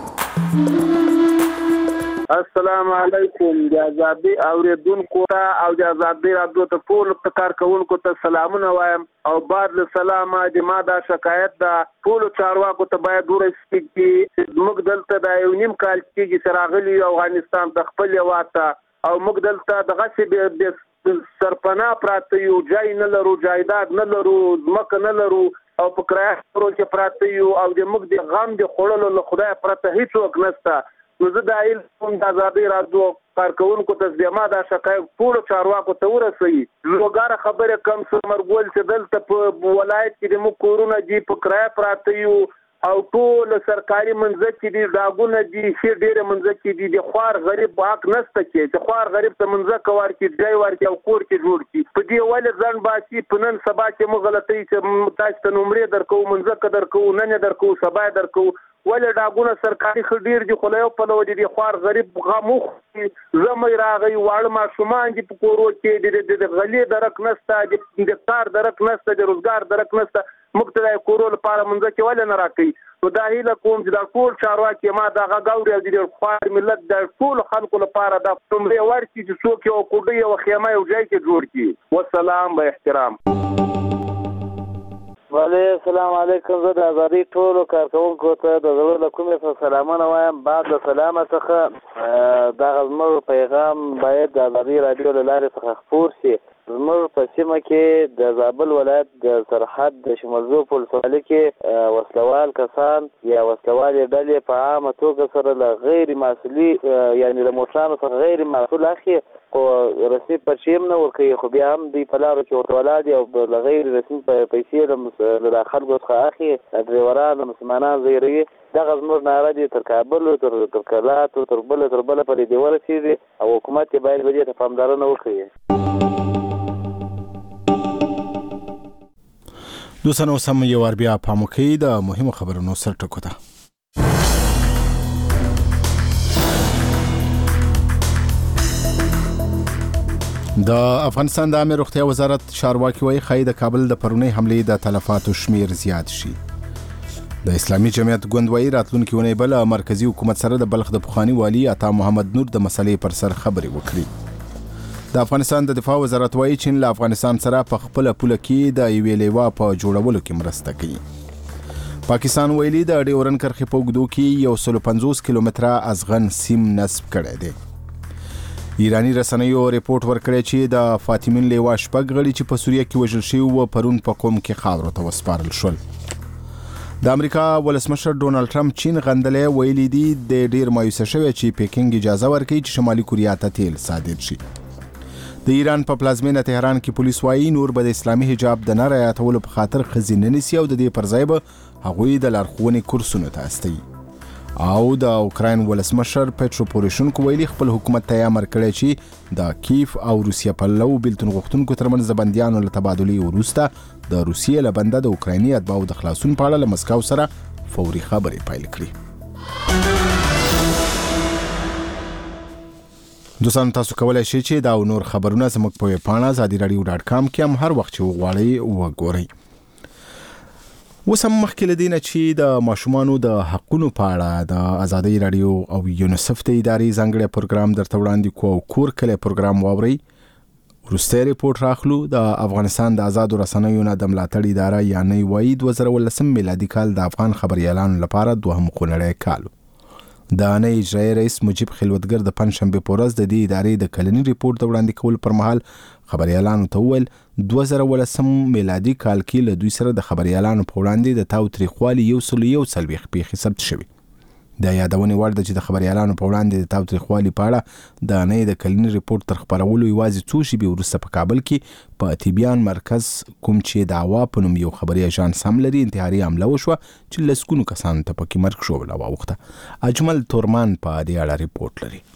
السلام علیکم د آزادي اوریدونکو او د آزادي رادیو ته ټول کارکونکو ته سلامونه وایم او بعد له سلامه د ما دا شکایت ده ټول چارواکو ته باید ورسېږي چې موږ دلته د یو نیم کال کې سراغلي افغانستان د خپل واته او موږ دلته د غصب د سرپنا پراته یو ځای نه لرو، جایداد نه لرو، ځمکه نه لرو او په کرایه کې پراته یو او د موږ د غم د خوړلو له خدای پرته هیڅوک نشته. نو زه د علم د آزادي رادیو کارکونکو ته ما دا شکایت ټول چارواکو ته ورسوي. لوګاره خبره کم سمرګول چې دلته په ولایت کې د موږ کورونه دي په کرایه پراته یو او ټول سرکاري منځ کې دي داګونه دي چې ډېر منځ کې دي د خوار غریب حق نشته کې چې خوار غریب ته منځ کوار کې ځای ورکړي او کور کې جوړ کړي. په دې ولې ځان باسي په نن سبا کې موږ غلطي چې تاسو ته نمرې درکو، منځ درکو، نن درکو، سبا درکو، ولې داګونه سرکاري خډیر دي خو له په لور دي خوار غریب غموخ زمې راغی واړه ماشومان دي په کورو کې د غلي درک نشته، د کار درک نشته، د روزګار درک نشته، مقتدای کورو لپاره منځ کې ولې نه راکړي. نو دا هیله کوم چې دا ټول چارواکي ما دا غاوري او د خوار ملت د ټول خلکو لپاره دا نمرې ورکړي چې څوک یو کوډي او خیمه یو ځای کې جوړ کړي. والسلام به احترام. وعلی السلام علیکم. زه د آزادي ټولو کارکونکو ته د زړه له کومې سلامونه وایم. بعد له سلامه څخه دغه زموږ پیغام باید د آزادي راډیو له لارې څخه خپور شي. زموږ په سیمه کې د زابل ولایت د سرحد د شمالزو په ولسوالۍ کې وسلوال کسان یا وسلوالې ډلې په عامه توګه سره له غیر مسؤلي یعنې له موټرانو څخه غیر مسؤل اخلي خو رسمي پرچې هم نه ورکوي، خو بیا هم دوی په لارو کې ورته ولاړ دي او له غیر رسمي پیسې له خلکو څخه اخلي، ډریوران مسلمانان زیروي. دغه زموږ ناره دي تر کابل تر تر کلاتو تر بله تر بله پرې دې ورسېږي او حکومت یې باید په دې ته پاملرنه وکړي. دوستانو سم یو ور بیا پاموکي د مهمو خبرونو سر ټکو ده. د افغانستان د عامه روغتیا وزارت چارواکي وايي خای د کابل د پرونی حملې د تلفاتو شمیر زیات شي. د اسلامي جمعیت ګوند وايي راتلونکي ونې بل مرکزی حکومت سره د بلخ د پخوانی والی عطا محمد نور د مسلې پر سر خبري وکړي. د افغانستان د دفاع وزارت وايي چین له افغانستان سره په خپل پوله کې د یوې لیوا په جوړولو کې مرسته کوي. پاکستان ویلي د ډیورن کرښې په اوږدو کې یو سل پنځوس کیلومتره ازغن سیم نصب کړی دی. ایرانی رسنیو ریپورت ورکړی چې د فاطمین لیوا شپږ غړي چې په سوریه کې وژل شوي و پرون په قوم کې خاورو ته وسپارل شول. د امریکا ولسمشر ډونالد ټرمپ چین غندلې ویلي دي د ډیر مایوسه شوی چې پیکینګ اجازه ورکړي چې شمالي کوریا ته تیل صادر شي. د ایران په پلازمینه تهران کې پولیس وايي نور به د اسلامي حجاب د نه رعایتولو په خاطر خزینه نیسي او د دې پر ځای به هغوی د لارښوونې کورسونو ته استوي. او د اوکراین ولسمشر پټرو پوروشنکو ویلي خپل حکومت ته امر کړی چې د کیف او روسیه په لو بیلتون غوښتونکو ترمنځ د بندیانو له تبادلې وروسته د روسیې له بنده د اوکرایني اتباعو د خلاصون په اړه له مسکو سره فوري خبرې پیل کړي. دوستان تاسو کولای شئ چې دا نور خبرونه زموږ په ویب پاڼه ازادي رادیو ډاټ کام کې هم هر وخت چې وغواړئ وګورئ. اوس هم مخکې له دې نه چې د ماشومانو د حقونو په اړه د ازادي رادیو او یونیسف د ادارې ځانګړی پروګرام درته وړاندې کوو. کور کلی پروګرام واورئ. وروستی ریپورت راخلو. د افغانستان د آزادو رسنیو نه د ملاتړ اداره یعنی وایي دوه زره ولسم میلادي کال د افغان خبریالانو لپاره دوهم خونړی کال. د نه اجرایي رئیس مجیب خلوتګر د پنځشنبې په ورځ د دې ادارې د کلني ریپورت د وړاندې کولو پر مهال خبریالانو ته وویل دوه زره ولسم میلادي کال کې له دوی سره د خبریالانو په وړاندې د تاوتریخوالي یو سل یو څلوېښت پیښې ثبت شوي. د یادونې وړ ده چې د خبریالانو په وړاندې د تاوتریخوالي په اړه د نه د کلني ریپورت تر خپرولو یوازې څو شېبې وروسته په کابل کې په تیبیان مرکز کوم چې د عوا په نوم یو خبري اژانس هم لري انتحاري حمله وشوه چې لسګونو کسانو ته پکې مرګ ژوبله واوښته. اجمل تورمان په دې اړه ریپورت لري.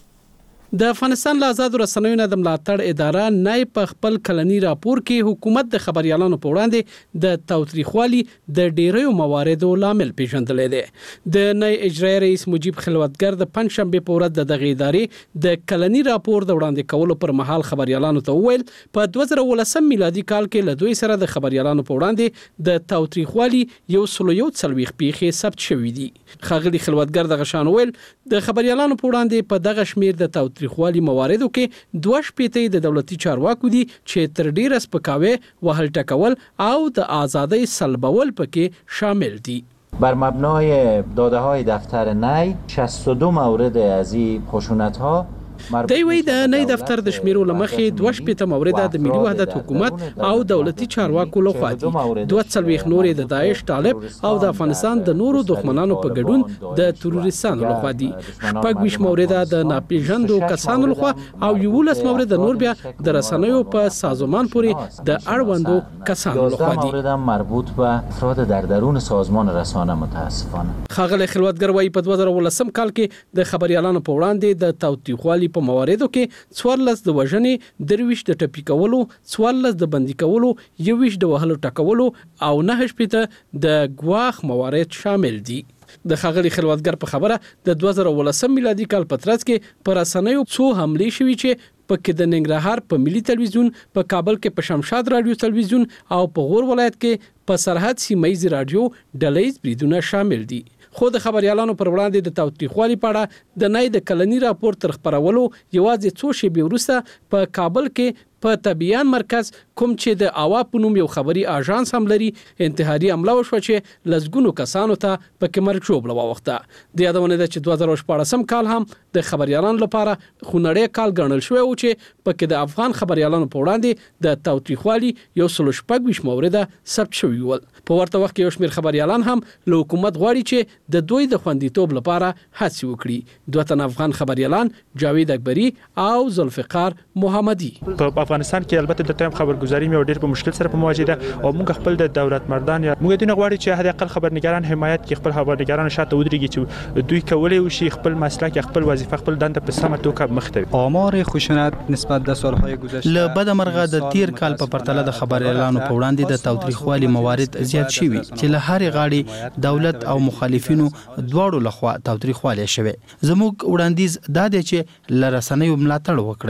د افغانستان له آزادو رسنیو نه د ملاتړ اداره نه په خپل کلني راپور کې حکومت د خبريالانو په وړاندې د تاوتریخوالي د ډیریو مواردو لامل پیژندل دي. د نه اجرایي رئیس مجیب خلوتګر د پنځشنبې په ورځ د دغه ادارې د کلني راپور د وړاندې کولو پر مهال خبريالانو ته وویل په دوه زره ولسم میلادي کال کې له دوی سره د خبريالانو په وړاندې د تاوتریخوالي یو سل یو څلوېښت پیښې ثبت شوې دي. ښاغلي خلوتګر د غشان ویل د خبريالانو په وړاندې په دغه شمیر د تاوتریخوالي تاوتریخوالي مواردو کې دوه شپېته د دولتي چارواکو دي چې تر ډیره سپکاوي وهل ټکول او د ازادۍ سلبول پکې شامل دي. بر مبنای داده های دفتر نی شصت و دو مورد از این خشونت ها دی وی د نه دفتر د شمیرو لمخې دوه شپېته مورد د ملي وحدت حکومت او دولتي چارواکو لخوا دي. دوه څلوېښت نورې د داعش طالب او د افغانستان د نورو دښمنانو په ګډون د تروریستانو لخوا دي. شپږ ویشت مورد د ناپېژاندو کسانو لخوا او یولس مورد نور بیا د رسنیو په سازمان پورې د اړوندو کسانو لخوا دي. مورد مربوط به افراد در درون سازمان رسانه متاسفانه. ښاغلی خلوتګر وايي په دوه زره ولسم کال کې د خبريالانو په وړاندې د تاوتریخوالي په مواردو کې څوارلس د وژنې، درویشت د ټپي کولو، څوارلس د بندي کولو، یوویشت د وهلو ټکولو او نهه شپېته د ګواښ موارد شامل دي. د ښاغلي خلوتګر په خبره د دوه زره ولسم میلادي کال په ترڅ کې پر رسنیو څو حملې شوي چې پکې د ننګرهار په ملي تلویزیون، په کابل کې په شمشاد رادیو تلویزیون او په غور ولایت کې په سرحد سیمایي رادیو ډلهیز بریدونه شامل دي. خو د خبريالانو پر وړاندې د تاوتریخوالي په اړه د نه د کلني راپور تر خپرولو یوازې څو شېبې وروسته په کابل کې په تبیان مرکز کوم چې د اوا په نوم یو خبري اژانس هم لري انتحاري حمله وشوه چې لسګونو کسانو ته پکې مرګ ژوبله واوښته. د یادونه ده چې دوه زره شپاړسم کال هم د خبريالانو لپاره خونړی کال ګڼل شوی و چې پکې د افغان خبريالانو په وړاندې د تاوتریخوالي یو سل شپږ ویشت مورده ثبت شوي ول. په ورته وخت کې یو شمېر خبريالان هم له حکومت غواړي چې د دوی د خوندیتوب لپاره هڅې وکړي. دوه تن افغان خبريالان جاوید اکبری او ذوالفقار محمدي په افغانستان کې البته د ټایم خبرګزاري مې ډېر په مشکل سره په مواجه ده او موږ خپل د دولت مردان یا موږ دونه غواړي چې حد اقل خبرنګاران حمایت کې خپل خبرنګاران شاته ودرېږي چې دوی کولای شي خپل مسلک خپل وظیفه خپل دنده په سمه توګه مخته. آمار خشونت نسبت د سالهای گذشته له بد مرغه د تیر کال په پرتله د خبريالانو په وړاندې د تاوتریخوالي موارد زیات شوي چې له هر غاړي دولت او مخالفینو دواړو لخوا تاوتریخوالي شوي. زموږ وړاندیز دا دی چې لرسنیو ملاتړ وکړي.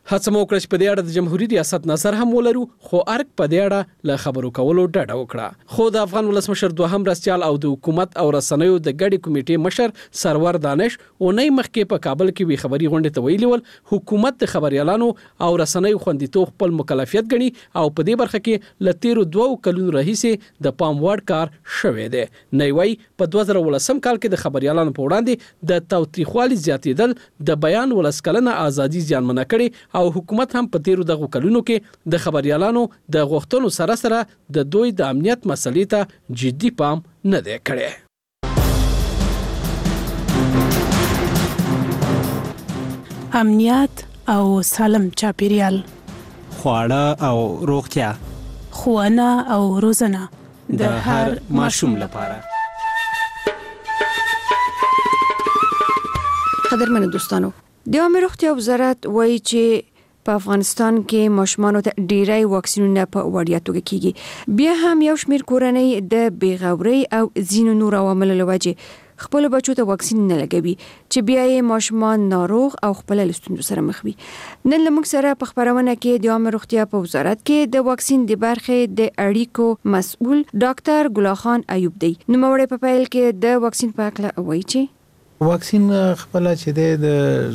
هڅه مو وکړه چې په دې اړه د جمهوریت ریاست نظر هم ولرو، خو ارګ په دې اړه له خبرو کولو ډډه وکړه. خو د افغان ولسمشر دوهم مرستیال او د حکومت او رسنیو د ګډې کمیټې مشر سرور دانش اونۍ مخکې په کابل کې وی خبري غونډه ته ویلي ول حکومت د خبريالانو او رسنیو خوندیتوب خپل مکلفیت ګڼي او په دې برخه کې ل تیرو دوو کلونو راهیسې د پام وړ کار شوی دی. نوی په دوه زره ولسم کال کې د خبريالانو په وړاندې د تاوتریخوالي زیاتېدل د بیان ولسکلنه ازادي زیانمنه کړي او حکومت هم په تیرو دغه کلونو کې د خبريالانو د غوښتنو سره سره د دوی د امنیت مسلې ته جدي پام نه دی کړی. امنیت او سالم چاپیریال، خواړه او روغتیا، ښوونه او روزنه د هر ماشوم لپاره. قدرمن دوستانو، د عامه روغتیا وزارت وایي چې په افغانستان کې ماشومانو ته ډیری واکسینونه په وړیا توګه کیږي. بیا هم یو شمېر کورنۍ د بیغورۍ او ځینو نور عواملو له وجې خپل بچو ته واکسین نه لګوي چې بیا یې ماشومان ناروغ او خپل ستونزو سره مخ وي. نن لموږ سره په خبرونه کې د عامه روغتیا په وزارت کې د واکسین د برخې د اړیکو مسؤل ډاکټر ګلاه خان ایوب دی. نو موري په پیل کې د واکسین په اړه وایي چې واکسین خپل چې د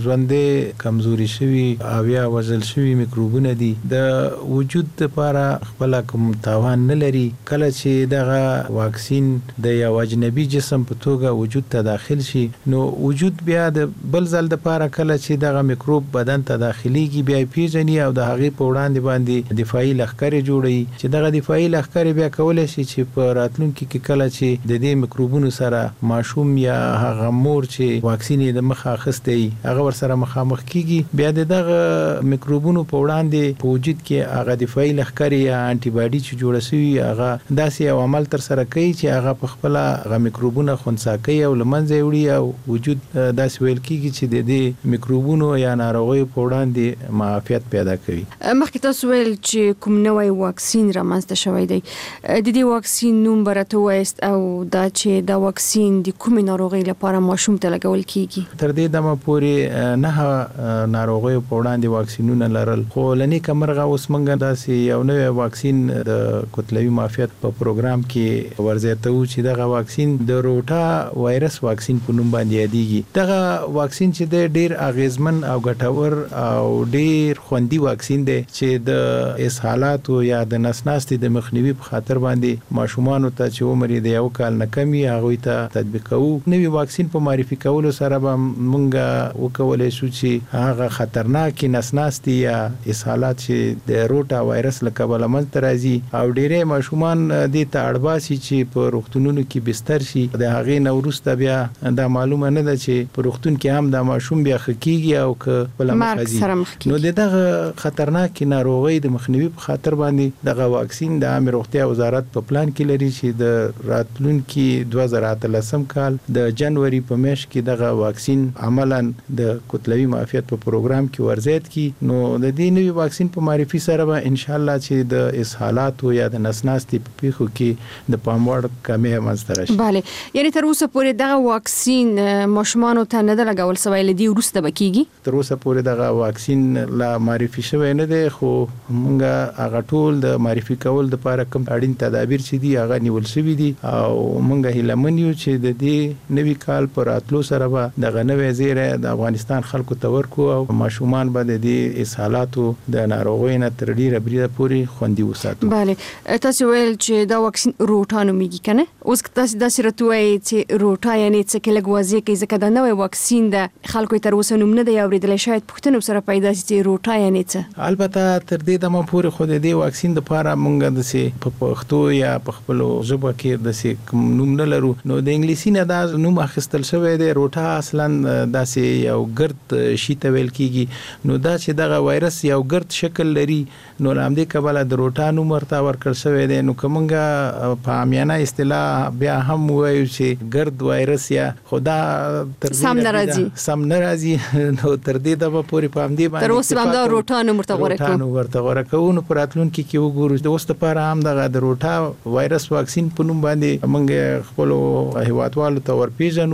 ژوندې کمزوري شوی او یا وژل شوی میکروبونه دي د وجود لپاره خپل کوم تاوان نه لري. کله چې دغه واکسین د یو اجنبي جسم په توګه وجود ته داخل شي نو وجود بیا د بل ځل لپاره کله چې دغه میکروب بدن ته داخليږي بیا پیژني او د هغې په وړاندې باندې دفاعي لښکر جوړوي چې دغه دفاعي لښکر بیا کولای شي چې په راتلونکي کې کله چې د دې میکروبونو سره ماشوم یا هغه مور چې واکسین یې د مخه اخیستي هغه ور سره مخامخ کیږي بیا دغه میکروبونو په وړاندې په وجود کې هغه دفاعي لښکر یا انټي باډي چې جوړ شوی هغه داسې یو عمل تر سره کوي چې هغه په خپل هغه میکروبونه خنثی کوي او لمنځه وړي او وجود داسې ویل کیږي چې د دې میکروبونو یا ناروغیو په وړاندې معافیت پیدا کوي. مخکې تاسو ویل چې کوم نوې واکسین رامنځته شوی دی، د دې واکسین نوم برته وایست او دا چې دا واکسین د کومې ناروغۍ لپاره ماشوم ته لګول کیږي؟ تر دې دمه پورې نه ناروغیو په وړاندې واکسینونه لرل، خو لنی کمرغه اوس موږ داسې یو نوې واکسین د کتلوي معافیت په پروګرام کې ورزیاتو چې دغه واکسین د روټا وایرس واکسین په نوم باندې یادېږي. دغه واکسین چې د ډیر اغیزمن او ګټور او ډیر خوندي واکسین دی چې د اسهالات او یا د نسناستي د مخنیوي په خاطر باندې ماشومان ته چې عمر یې د یو کال نه کم وي هغه ته تطبیقو. نوې واکسین په معرفي کولو سره به مونږ وکولای شو چې هغه خطرناک نسناستي یا اسهالات چې د روټا وایرس له کبله منځ راځي او ډیره ماشومان د ته اړباسي چې په روغتونونو کې بستر شي د هغې نو وروسته بیا دا معلومه نه ده چې په روغتون کې هم د ماشوم بیا خکېږي او که بل مخازي نو دغه خطرناک ناروغي د مخنیوي په خاطر باندې دغه واکسین د عامه روغتیا وزارت په پلان کې لري چې د راتلونکي دوه زره اتلسم کال د جنوري په میاشت کې دغه واکسین عملاً د کتلوي معافیت په پروګرام کې ورزیات کی. نو د دې نوې واکسین په معرفي سره به ان شاء الله چې د اسهالات یا د نسناستي په پیښو کې د پاموړ کمی منځته راشي. bale یعنی تر اوسه پورې دغه واکسین ماشومان ته نه لګول سوی لدی ورسته بکیږي؟ تر اوسه پورې دغه واکسین لا معرفي شوی نه دی، خو مونږه هغه ټول د معرفي کول د لپاره کوم اړین تدابیر چې دي هغه نیول شوی دي او مونږه هیله منیو چې د دې نوي کال پر راتلو سره به دغه نوې زیره د افغانستان خلکو ته ورکو او ماشومان به د دې اسهالاتو د ناروغۍ نه تر ډیره بریده پورې خوندي وساتو. bale تاسو ویل چې دا واکسین روټا نومیږي کنه؟ اوس تاسو داسې راتوي چې روټا یعنی څه کې لګوازي کې ځکه دا نوې واکسین د خلکو تر اوسه نوم نه دی اوریدل، شاید پښتنو سره پیدا شي چې روټا یعنی څه؟ البته تر دې دمه پورې خو د دې واکسین د لپاره مونږ د سي په پښتو یا په خپل ژبه کې د سي نوم نه لرو. نو د انګلیسي نه دا نوم اخیستل شوی دی. روټا اصلا داسې یو ګرد شي ته ویل کیږي، نو دا چې دغه وایرس یو ګرد شکل لري نو لامدې کبله د روټا نوم ورته ورکړل شوی دی. نو کومه په عامیانه اصطلاح بیا هم وایو چې ګرد وایرس یا خدا تر سم ناراضي سم ناراضي نو تر دې د پورې په امدی باندې تر اوسه هم دا روټا نوم ورته ورکړو روټا نوم ورته ورکړو. نو په راتلونکي کې وګورو د اوس لپاره هم دغه د روټا وایرس واکسین په نوم باندې موږ خپل هیوادوالو ته ورپېژنو. ان شاء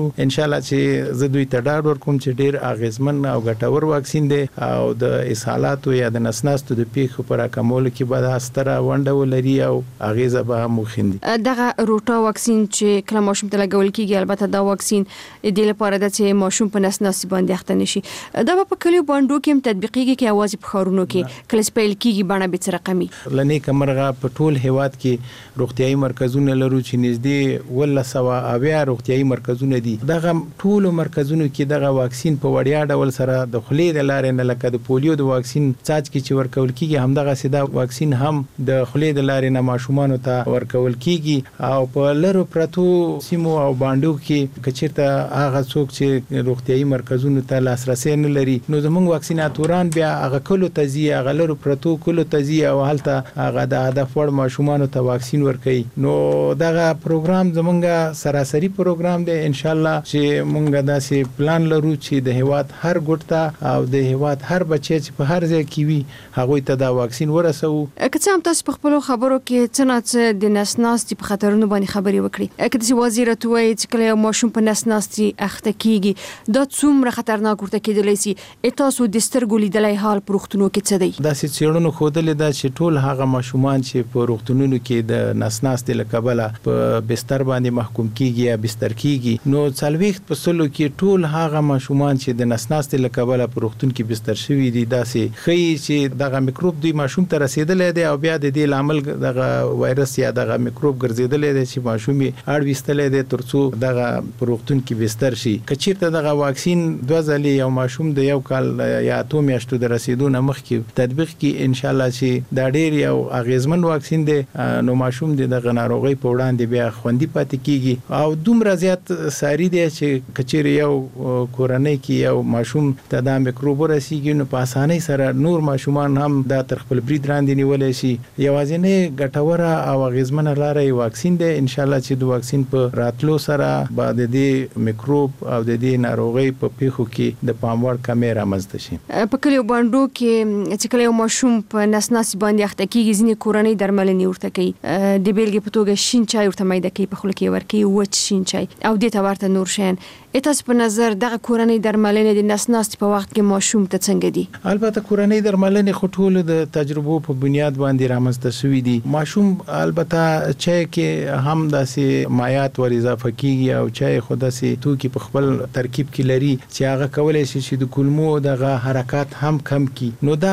الله چې زه دوی ته ډاډ ورکوم چې ډیر اغیزمن او ګټور واکسین دی او د اسهالاتو یا د نسناستو د پیښو پر راکمولو کې به د ستره ونډه ولري او اغیزه به هم وخیندي. دغه روټا واکسین چې کله ماشوم ته لګول کیږي البته دا واکسین د لپاره د چې ماشوم په نسناسي باندې اخته نشي. دا په کلیو باندې کې تطبیقیږي کې اواز په خارونو کې کله سپیل کیږي باندې به څه رقمي لنی کمرغه په ټول هیواد کې روغتيایي مرکزونه لرو چې نږدې ولله سوا اویا روغتيایي مرکزونه دي. دغه ټول مرکزونو کې دغه واکسین په وړیا ډول سره د خلې د لارې نه لکه د پولیو د واکسین څاڅ کې چې ورکول کیږي همدغه سیده واکسین هم د خلې د لارې نه ماشومان ته ورکول کیږي او په لرو پرتو سیمو او باندو کې کچیرته هغه څوک چې روغتيایي مرکزونو ته لاسرسي نه لري نو زموږ واکسیناتوران بیا هغه کلو تزیه هغه لرو پرتو کلو تزیه او هلته هغه د هدف وړ ماشومان ته واکسین ورکړي. نو دغه پروګرام زمونږه سراسری پروګرام دی ان شاء الله چې مونږه داسې پلان لرو چې د هیواد هر ګوټ ته او د هیواد هر بچی چې په هر ځای کې وي هغه ته دا واکسین ورسو. که څه هم تاسو په خپل خبرو کې څنګه د نسناستي په خطرونو باندې خبري وکړي که د وزیر توي چې کله ماشوم په نسناستي اخته کیږي دا څومره خطرناک ورته کېدلی سي تاسو د سترګو لیدلای حال پروختونو کې څه دی؟ دا چې چېړنو خوده لیدا چې ټول هغه ماشومان چې په روغتونونو کې د نسناستي لکبله په بستر باندې محکوم کیږي یا بستر کیږي نو څلويخت په سلو کې ټول هغه ماشومان چې د نسناستي لکبله په روغتون کې بستر شوي دي داسې خي چې دغه میکروب دوی ماشوم ته رسیدلې دی او بیا د دې لامل دغه وایرس یا دغه میکروب ګرځیدلې دی چې ماشوم یې اړ وستلې دی ترڅو دغه په روغتون کې بستر شي. کچیرته دغه واکسین دوه ځلې یو ماشوم د یو کال یا اتو میاشتو د رسیدو نه مخکې تطبیق کی ان شاء الله چې دا ډیر یو اغیزمن واکسین دی نو ماشوم د ناروغي په وړاندې بیا خوندي پاتې کیږي او دومره زیات ساري دی چې کچیر یو کورنۍ کې یو ماشوم ته دا میکروب رسیږي نو په اسانۍ سره نور ماشومان هم دا تر خپل برید راندې نیولې شي. یوازینی ګټوره او اغیزمن لاره یو واکسین دی ان شاء الله چې د واکسین په راتلو سره بعد د میکروب او د دې ناروغي په پیښو کې د پاموړ کمې رامنځته شي. په کلیو باندې کې چې کله یو ماشوم په نسناسي باندې اخته کیږي ځینې کورنۍ درملنې ورته کوي د بیلګې په توګه شین چای ورته میده کوي په خوله کې ورکوي وچ شین چای او دې ته ورته نور شیان. تاسو په نظر دغه کورنۍ درملنې د نسناسي په وخت کې ماشوم ته څنګه دي؟ البته کورنۍ درملنې خو ټول د تجربو په بنیاد باندې رامنځته شوي دي. ماشوم البته چای کې هم داسې مایات ور اضافه کیږي او چای خو داسې توکي په خپل ترکیب کې لري چې هغه کولای شي چې د کولمو دغه حرکات هم کم کی. نو دا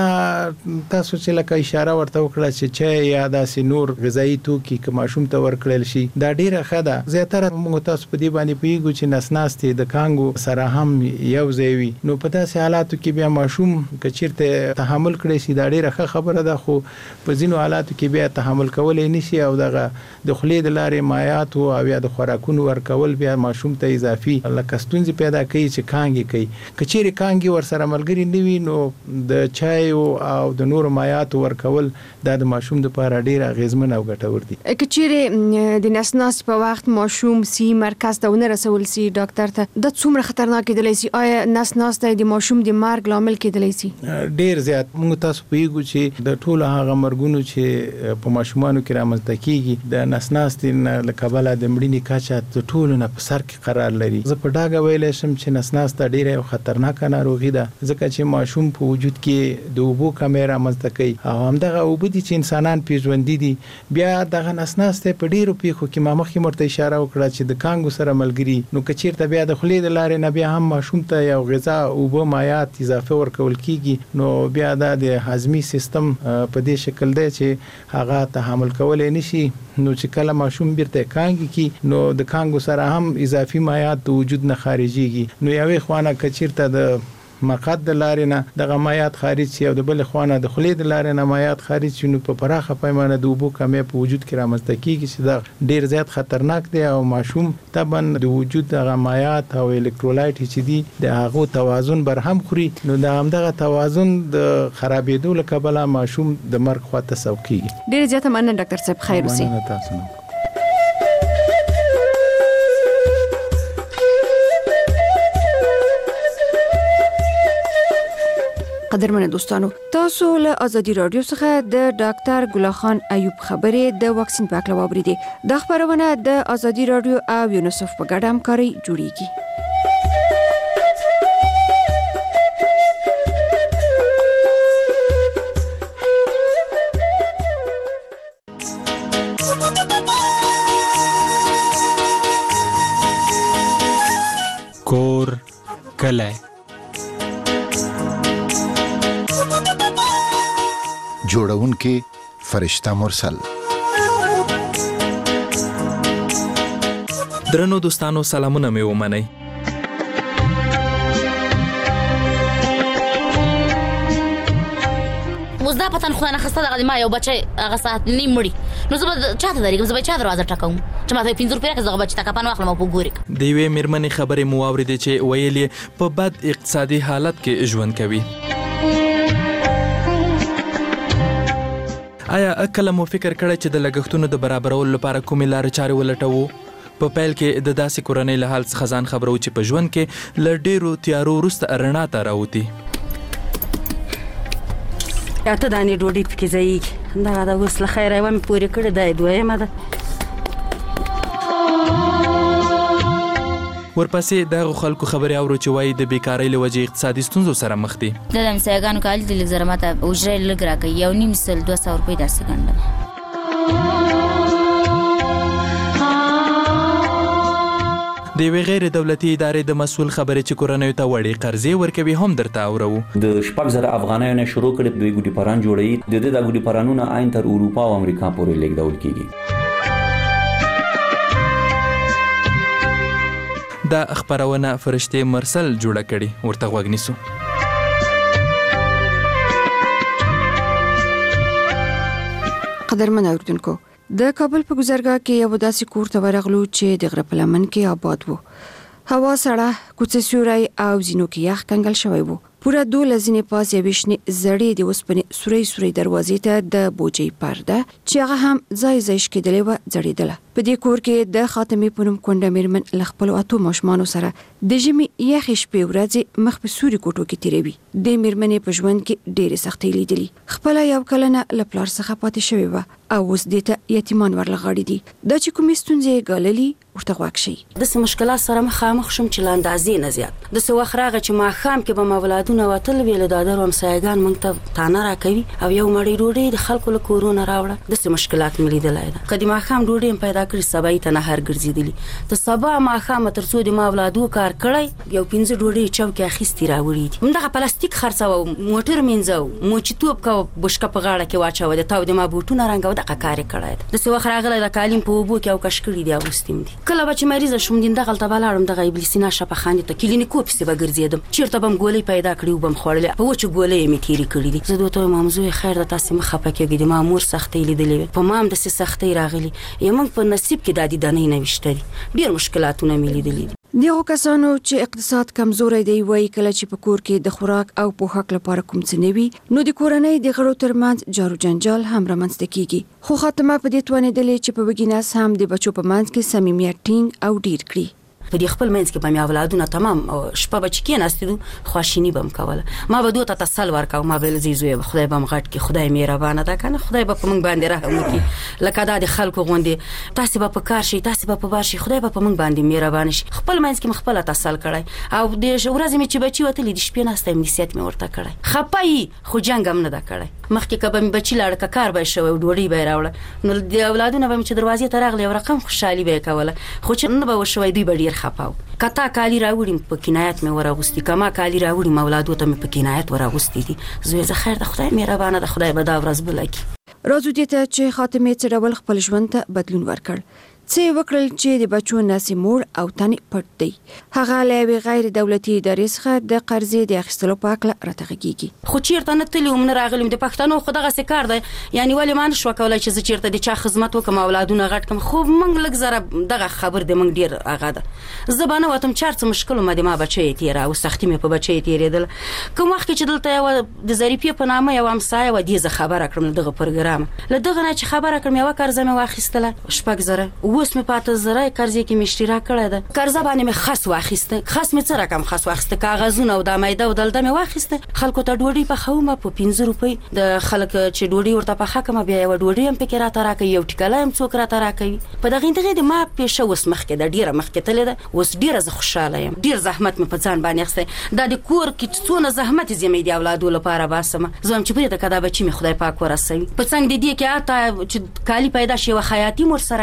تاسو چې لکه اشاره ورته وکړه چې چای یا داسې نور غذایی توکي که ماشوم ته ورکړل شي دا ډیره ښه ده. زیاتره موږ تاسو په دې باندې پیږو چې نسناستي د کانګو سره هم یو ځای وي نو په داسې حالاتو کې بیا ماشوم کچیرته تحمل کړي شي دا ډیره ښه خبره ده خو په ځینو حالاتو کې بیا تحمل کولای نشي او دغه د خلې د لارې مایات او یا د خوراکونو ورکول بیا ماشوم ته اضافي لکه ستونزې پیدا کوي چې کانګي کوي. کچيري کانګي ور سره ملګری نیوي نو د چای او د نور مایات ورکول دا د ماشوم لپاره ډیر اغیزمن او ګټور دي. کچيري د نسناس په وخت ماشوم سی مرکز ته ونه رسول سي ډاکټر ته د څومره خطرناک دی لسی آیا نسناس ته د ماشوم د مرګ لامل کېدلی سي؟ ډیر زیات موږ تاسو پیګو چې د ټولو هغه مرګونو چې په ماشومانو کې رامنځته کیږي د نسناس د لکبله د مړینې کچه د ټولو نه په سر کې قرار لري. زه په ډاګه ویلې شم چې نسناس ته ډیره خطرناک ناروغي ده ځکه چې ماشوم په وجود کې د اوبو کمې رامنځته کوي او همدغه اوبه دي چې انسانان پیژوندي دي بیا دغه نسناس ته په ډیرو پیښو کې ما مخکې مرته اشاره وکړه چې د کانګو سره ملګری نو کچیرته بیا د خلې د لارې نه بیا هم ماشوم ته یو غذا اوبه مایات اضافه ورکول کیږي نو بیا د هضمي سیستم په دې شکل دی چې هغه تحمل کولای نشي نو چې کله ماشوم بیرته کانګي کی نو د کانګو سره هم اضافي مایات د وجود نه خارجيږي نو یوې خوانه کچیرته د مقعد د لارې نه دغه مایات خارج شي او د بل خوانه د خلې د لارې نه مایات خارج شي نو په پراخه پیمانه د اوبو کمې په وجود کې رامنځته کیږي چې دا ډیر زیات خطرناک دی او ماشوم طبعا د وجود دغه مایات او الکترولایت چې دي د هغه توازن بر هم خوري نو د همدغه توازن د خرابېدو لکبله ماشوم د مرګ خواته سوق کیږي. ډیر زیات مننه ډاکټر صاحب خیر اوسئ. مننه تاسو. قدرمنه دوستانو تاسو له ازادي رادیو څخه د ډاکټر ګل خان ایوب خبرې د واکسین په اړه واوریدئ. د خبرونه د ازادي رادیو او یونیسف په ګډه همکاري جوړیږي. کور کلی. جوړونکي فرشته مرسل. درنو دوستانو سلامونه مې ومنئ. اوس دا پتن خدای نه خسته دغه ما یو بچی هغه ساعت نیم مړي نو زه به چاته درېږم زه به چا دروازه ټکوم چې ما ته پنځه روپۍ راکړه دغه بچي ته کپن واخلم او په ګورې د یوې مېرمنې خبرې مو واورېدې چې ویل یې په بد اقتصادي حالت کې ژوند کوي. آیا کله مو فکر کړی چې د لګښتونو د برابرولو لپاره کومې لارې چارې ولټوو؟ په پیل کې د داسې کورنۍ له حال څخه ځان خبرو چې په ژوند کې له ډېرو تیارو وروسته رڼا ته راوتي. اته دانې ډوډۍ پکې ځایږي دغه د اوس له خیره یوه مې پورې کړې دا یې دویمه ده. ورپسې دغه خلکو خبرې اورو چې وایي د بیکارۍ له وجې اقتصادي ستونزو سره مخ دي. د همسایګانو کالي د لږ زره ماته اجرې لږ راکوي یو نیم سل دوه سوه روپۍ داسې ګڼله. د یوې غیر دولتي ادارې د مسؤل خبرې چې کورنیو ته وړې قرضې ورکوي هم درته اورو. د شپږ زره افغانیو نه شروع کړي دوی ګوډي پران جوړوي د دې د ګوډي پرانونه عین تر اروپا او امریکا پورې لیږدول کیږي. دا خبرونه فرشته مرسل جوړه کړي ورته غوږ نیسو. قدرمن اوریدونکو د کابل په گزارګاه کې یو داسې کور ته ورغلو چې د غره په لمن کې آباد وو. هوا سړه، کوڅې سوري او زینو کې یخ کنګل شوی وو. پورا دوله ځینې پاس یوې شنې زړې د اوسپنې سوري سوري دروازې ته د بوجۍ پرده چې هغه هم ځای ځای شکېدلې وه ځړېدله. په دې کور کې د خاتمې په نوم کونډه مېرمن له خپلو اتو ماشومانو سره د ژمي یخې شپې ورځې مخ په سوري کوټو کې تېروي. دې مېرمنې په ژوند کې ډېرې سختۍ لیدلي. خپله یو کلنه له پلار څخه پاتې شوې وه او اوس دې ته یتیمان ورلغاړي دي. دا چې کومې ستونزې یې ګاللي ورته غوږ شئ. داسې مشکلات سره مخامخ شوم چې له اندازې نه زیات. داسې وخت راغی چې ماښام کې به ما اولادونه وتل ویل د دادر همسایګان موږ ته تانه راکوي او یو مړۍ ډوډۍ د خلکو له کورونه راوړه. داسې مشکلات مې لیدلی ده. که د ماښام ډوډۍ م پیدا کړي سبا یې ته نهار ګرځېدلي. د سبا ماښامه تر څو د ما اولادو کار کړی یو پنځه ډوډۍ چوکې اخیستې راوړي دي. همدغه پلاستیک خرڅوه، موټر مینځه، موچیتوب کوه، بشکه په غاړه کې واچوه، د تاو د ما بوټونه رنګوه. دغه کار یې کړی ده. داسې وخت راغلی د کالیم په اوبو کې او کش کړي دي اغوستي م دي. کله به چې مریضه شوم دغلته به لاړم دغه ابلیسینا شفاخانې ته کلینیکو پسې به ګرځېدم. چېرته به م ګولۍ پیدا کړي وبه م خوړلې په وچو ګولۍ یې مې تېرې کړي دي. زه د ورته وایم مامزویې خیر ده تاسې مه خفه کېږئ د ما مور سختۍ لیدلې وې په ما هم داسې سختۍ راغلي یمنګ په نصیب کې دا د دنۍ نه ویشته دي. ډېر مشکلاتونه مې لیدلي دي. دغه کسانو چې اقتصاد کمزوری دی وایي کله چې په کور کې د خوراک او پوښاک لپاره کوم څه نه وي نو د کورنۍ د غړو ترمنځ جارو جنجال هم رامنځته کیږي. خو خاتمه په دې توانېدلې چې په وګیناس هم د بچو په منځ کې صمیمیت ټینګ او ډیر کړي. په دې خپل منځ کې به مې اولادونه تمام شپه به چې کېناستېدو خواشیني به م کوله. ما به دوی ته تسل ورکوه. ما به ویل زوی زویه خدای به م غټ کړي، خدای مهربانه ده که نه، خدای به په موږ باندې رحم وکړي. لکه دا د خلکو غوندې تاسې به په کار شئ، تاسې به په بار شئ، خدای به په موږ باندې مهربانه شي. خپل منځ کې م خپله تسل کړی او د ورځې مې چې بچي وتلي د شپې ناسته یم نصیحت مې ورته کړی. خفه یي خو جنګ هم نه ده کړی. مخکې که به مې بچي لاړه که کار به یې شوی ډوډۍ به یې راوړه نو د اولادونه به مې چې دروازې ته راغلی یو رقم خوشحالي به یې کوله. خو چې نه به وشوی دوی به ډېر خفه وو. که تا کالي راوړي په کنایت مې وراغوستي، که ما کالي راوړي م اولادو ته مې په کنایت وراغوستي دي. زویه زه خیر ده خدای مهربانه ده، خدای به دا ورځ بله کړي. راځو دې ته چې خاتمې څه ډول خپل ژوند ته بدلون ورکړ. څه وکړل چې د بچو ناسې موړ او تنې پټ دی. هغه له یوې غیر دولتي ادارې څخه د قرضې د اخیستلو په هکله راته غږېږي. خو چېرته نه تللي وم نه راغلي وم. د پښتنو خو دغسې کار دی یعنې ولې ما نه شوه کولی چې زه چېرته د چا خدمت وکړم اولادونه غټ کړم. خو موږ لږ زره دغه خبر د موږ ډېر هغه ده. زه به نه وتم چې هر څه مشکل ومه د ما بچی یې تېره او سختي مې په بچی یې تېرېدله. کوم وخت کې چې دلته یوه د ظریفې په نامه یوه همسایه وه دې زه خبره کړم له دغه پروګرامه. له دغه نه چې خبره کړم یوه قرضه مې واخیستله شپږ زره. اوس مې پاته زره قرضې کې مې اشتراک کړی ده. قرضه باندې مې خس واخیسته. خس مې څه رقم خس واخیسته، کاغذونه او دا میده او دلده مې واخیسته. خلکو ته ډوډۍ پخومه په پنځه روپۍ. د خلک چې ډوډۍ ورته پخه کړمه بیا یوه ډوډۍ هم پکې راته راکوي، یو ټیکلی هم څوک راته راکوي. په دغې دغې د ما پیشه اوس مخکې ده، ډېره مخکې تللې ده. اوس ډېره زه خوشحاله یم. ډېر زحمت مې په ځان باندې اخیستی. دا د کور کې څونه زحمت یې زه مې د اولادو لپاره باسمه. زه وایم چې پرېږده که دا بچي مې خدای پاک ورسوي. په څنګ د دې کې حتی چې کالي پیدا شي یوه خیاطي م ورسره کوم.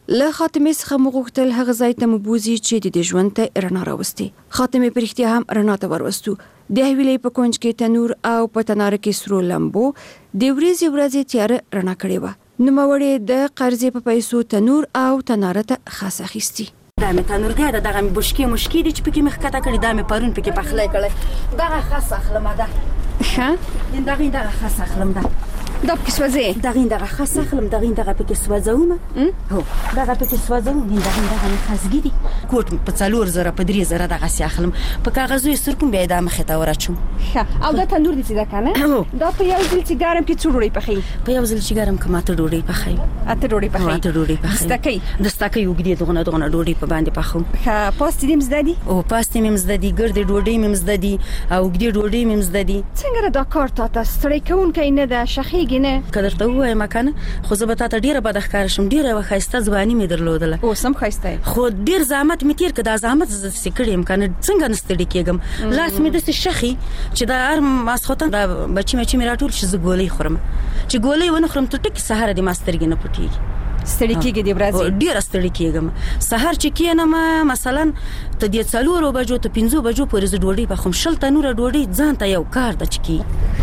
له خاتمه څخه مغوښتل هغه ځای ته مبوزي چې د دې ژوند ته رڼا راوستي. خاتمه پرختیا هم رڼا ته وروستو. د حویلې په کونج کې تنور او په تناره کې سرو لمبو د ورځې ورځې تیار رڼا کړې و. نوموړې د قرضې په پیسو تنور او تناره ته خاص اخیستي. دا مې تنورګه ده، دغه مې بشکې مشکې دي چې پکې مې ښکته کړي، دا مې پرون پکې پخلی کړی. دغه خاص اخلم ده ښه دغه دغه خاص اخلم ده دا پکې سوځي، دغه دغه خاص اخلم، دغه دغه پکې سوځوم. هو دغه پکې سوځوم، دغه دغه مې خاصګي دي. کوټ په څلور زره په درې زره دغه سي اخلم، په کاغذ یې سر کوم بیا د مخې ته ورچوم. ښه او دا تنور دي چې دا کنه دا په یو ځل چې ګرم کې څو ډوډۍ پخې؟ په یو ځل چې ګرم کې ماته ډوډۍ پخې. اته ډوډۍ پخې؟ اته ډوډۍ پخې. دستکې دستکې وګړي دغه دغه ډوډۍ په باندې پخوم. ښه پاستې دې مزده دي؟ او پاستې مې مزده دي، ګردې ډوډۍ مې مزده دي او وګړي ډوډۍ مې مزده دي. څنګه دا کار تاسو ستړي کوونکی نه ده، شخېږي نه؟ کله وایم کنه خو زه به تاسو ډیره بد ښکار شم، ډیره وخایسته ځواني مې درلودله. او سم خایسته خو ډیر زحمت مې تیر کړه، زحمت زه سکړم کنه څنګه نستړي کېږم. لاس مې د شخي چې دا ار ماسخوتن دا بچی مې چې مې راټول چې زه ګولې خورم، چې ګولې ونه خورم ته ټکی سهار د ماسترګې نه پټيږي. ستړي کېږي دی برازي ډیر ستړي کېږم. سهار چې کېنم مثلا ته د څلورو بجو ته پنځو بجو پورې ز ډوډۍ بخوم، شل تنور ډوډۍ ځان ته یو کار د چکی.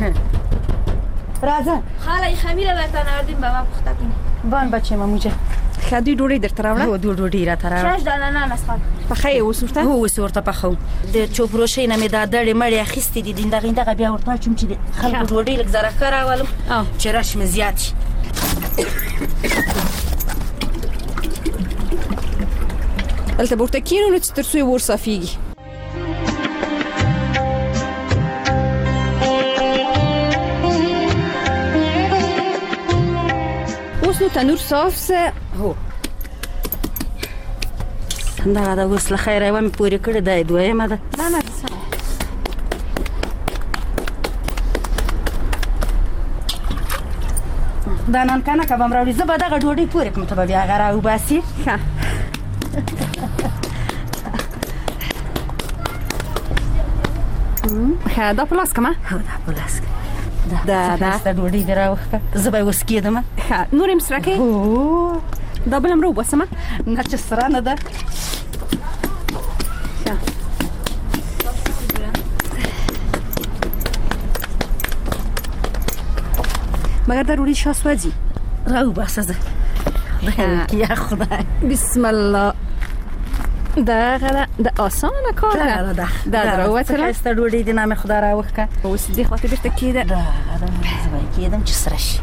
راځه خاله خمیره لا تناردیم به ما پخته کنی بان بچه ما موجه خدي ډوډۍ درته راوړه؟ هو دوه ډوډۍ را تراوړه. شش دانه نه مسخه پخې وسورته؟ هو وسورته پخو. د چوپروشي نه مې دا دړې مړې اخیستې دي، دغه دغه بیا ورته چوم چې خلکو ډوډۍ لږ زره کراولم چې راش مې زیات شي. دلته ورته کینو نو چې تر څو ور صافيږي. اوس نو تنور صاف سه. هو دا دا اوس له خیره و مې پورې کړې ده، دویمه ده. نه نه دا نن کنه که بم راوړي زه به دغه ډوډۍ پورې کوم، ته به بیا هغه راوباسي. ښه ښه دا په لاس کمه؟ هو دا په لاس دا دا دا ډوډۍ دې راوښکه، زه به یې اوس کېدم. ښه نور یې مسره کوې؟ هو دا بل هم راوباسمه؟ نه چې سره نه ده. مگر دا ډوډۍ شا سوځي؟ راوباسه زه. یا خدای بسم الله. دا غره د اسانه کار ده. دا دا راوته ست ډوډۍ دې نامه خدای راوښکه. اوس دې خواته بیرته کېده. دا دا زه به کېدم چې سره شي.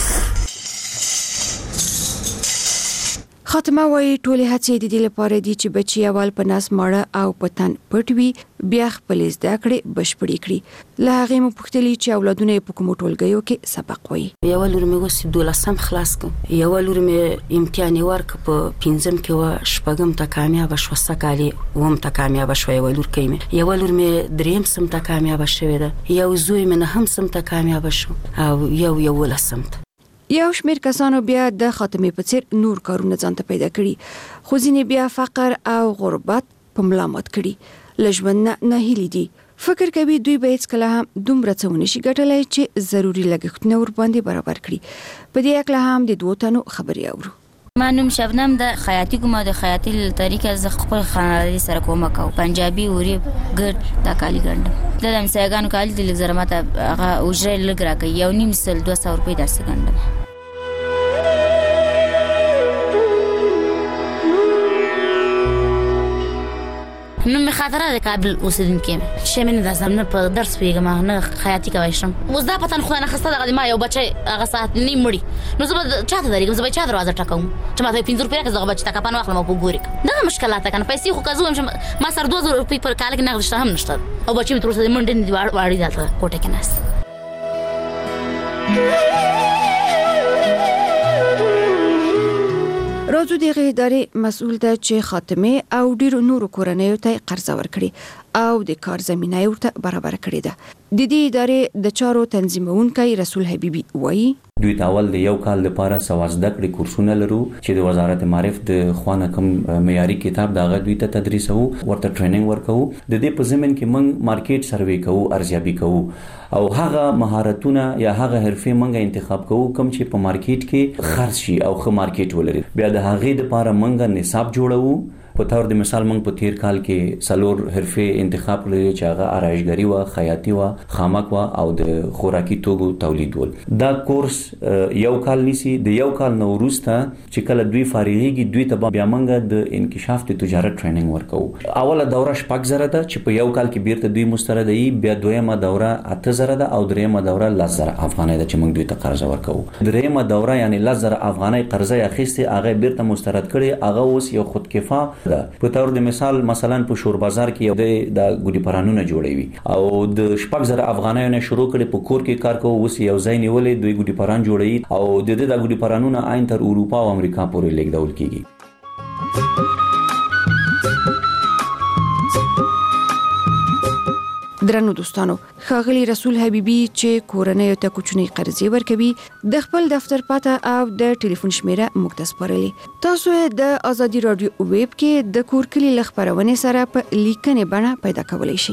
خاتمه وایي ټولې هڅې د دې لپاره دي چې بچي اول په ناس ماړه او پتن پټ وي، بیا خپل زده کړې بشپړې کړي. له هغې مو پوښتلي چې اولادونه یې په کومو ټولګیو کې سبق وایي. یوه لور مې اوس دولسم خلاص کړ، یوه لور مې امتحان یې ورکړ په پنځم کې وه، شپږم ته کامیابه شوه، سږ کال یې اووم ته کامیابه شوه. یوه لور کې مې یوه لور مې درېیم سم ته کامیابه شوې ده، یو زوی مې نهم سم ته کامیابه شو او یو یولسم ته. یو شمېر کسانو بیا د خاتمې په څیر نور کارونه ځان ته پیدا کړي، خو ځینې بیا فقر او غربت په ملا مات کړي، له ژوند نه ناهیلي دي. فکر کوي دوی به هیڅکله هم دومره څه ونه شي ګټلی چې ضروري لګښتونه ورباندې برابر کړي. په دې هکله هم د دوو تنو خبرې اورو. ما نوم شبنم د خیاطي کوم د خیاطي له طریقه ز خپل خانوادي سره کومه کوم، پنجابي وری ګډ دا کالی ګنډم. د همسایګانو کالی د لږ زره ماته هغه اجره لږ راکوي، یو نیم سل دوه سوه روپۍ داسې ګنډم. نو می خاطره د کابل اوسیدونکو یم، شمن د زمنه په درس پیګم نه خیاطي کوي شم. اوس دا پتن خو نه خسته دغه ما یو بچي هغه ساعت نیم مړی، نو زه به چاته درېږم، زه به چا دروازه ټکوم چې ما ته پنځه روپۍ راکړه، زه بچی ته کپن واخلم او په ګوري دغه مشکلات کنه. پیسې خو کزوم شم ما سر دوه زره روپۍ پر کال کې نغد شته هم نشته، او بچی مې تر اوسه منډه نه دی واړی دلته کوټه کې ناست. راځو دغه ادارې مسؤل ده چې خاتمه او ډیرو نورو کورنیو ته قرض ورکړي او د کار زمينه ورته برابر کړې ده. د دې ادارې د چارو تنظیمونکي رسول حبیبي وایي دوی تاول د یو کال لپاره سوازده کړي کورسونه لرو چې د وزارت معارف د خوانه کم معیاري کتاب داغه دوی ته تدریس وو ورته ټریننګ ورکو. د دې په ضمن کې موږ مارکیټ سروې کوو ارزیابي کوو او هغه مهارتونه یا هغه حرفې موږ انتخاب کوو کوم چې په مارکیټ کې خرڅ شي او ښه مارکیټ ولري. بیا د هغې لپاره موږ نصاب جوړو. په تور د مثال موږ په تیر کال کې سلور حرفې انتخاب کړل چې هغه آرایشګری و، خیاطي و، خامک و او د خوراکي توکو تولید ول. دا کورس یو کال نیسی. د یو کال نو وروسته چې کله دوی فارغيږي دوی ته بیا موږ د انکشاف د تجارت ټریننګ ورکو. اوله دوره شپږ زره ده چې په یو کال کې بیرته دوی مسترد دي. بیا دویمه دوره اته زره ده او دریمه دوره لس زره افغانۍ ده چې موږ دوی ته قرض ورکو. دریمه دوره یعنی لس زره افغانۍ قرضه اخیسته هغه بیرته مسترد کړي. هغه اوس یو خودکفا په تور د مثال مثلا په شور بازار کې یو د ګوډي پرانونه جوړوي او د شپږ زره افغانۍ نه شروع کړي په کور کې کار کوي. اوس یو ځای نیولې دوی ګوډي پران جوړوي او د دې د ګوډي پرانونه عین تر اروپا او امریکا پورې لیږدول کیږي. درنو دوستانو، ښاغلي رسول حبیبي چې کورنۍ ته کوچنی قرضې ورکوي د خپل دفتر پته او د ټلیفون شمیره موږ ته سپارلې. تاسو د ازادي رادیو ویب کې د کور کلی خبرونه سره په لیکنې بڼه پیدا کولای شئ.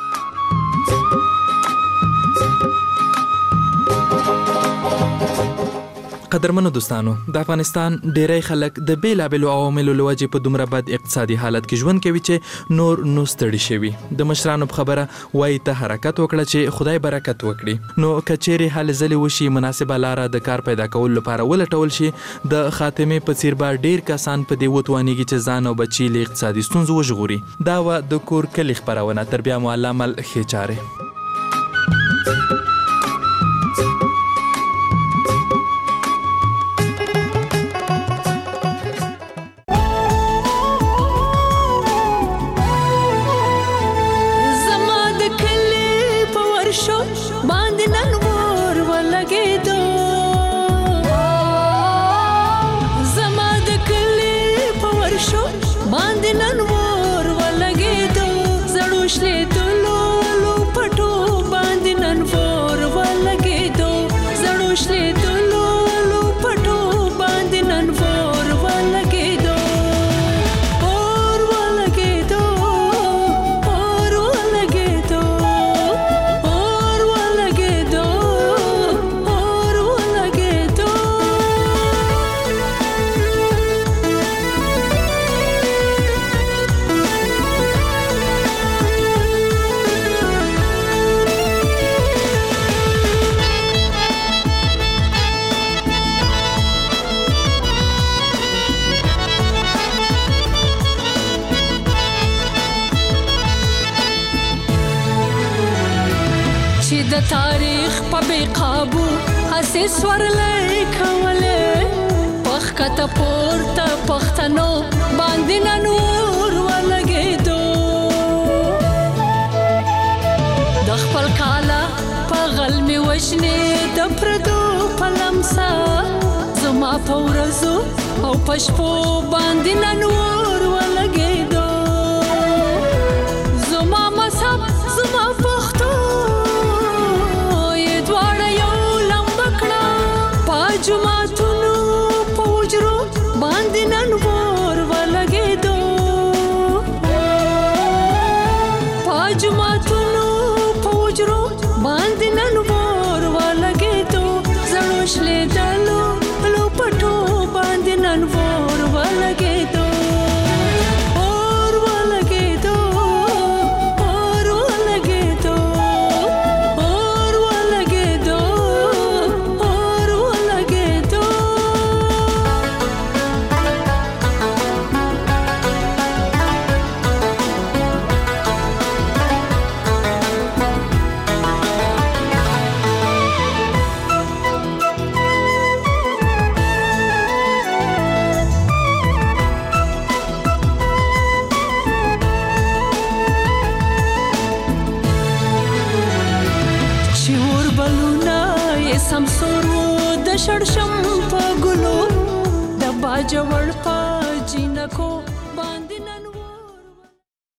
قدرمنو دوستانو، د افغانستان ډیری خلک د بیلابلو عواملو لوجې په دومره بد اقتصادي حالت کې ژوند کوي چې نور نو ستړي شوي. د مشرانو په خبره وایي ته حرکت وکړه چې خدای برکت وکړي. نو کچېرې حل ځلې وشي مناسبه لاره د کار پیدا کولو لپاره ولټول شي د خاتمې په څیر به ډیر کسان په دې وتوانیږي چې ځان او بچي له اقتصادي ستونزو وژغوري. دا و د کور کلی خبرونه. تر بیا مو الله مل ښې چارې. تاریخ په بے قابو اسې سورلې کولې پخ کته پورته پښتنو باندې نور ولګېدو د خپل کاله په غلمي وشنې د پردو په لمسا زما په ورځو او پشپو باندې نور ولګېدو زما مذهب زما پښتو جماعتونو پوجرو باندې نن ور ولګېدو پا جماعتونو پوجرو باندې نن ور ولګېدو زړو شلې دلو لو پټو باندې نن ور ولګېدو شړ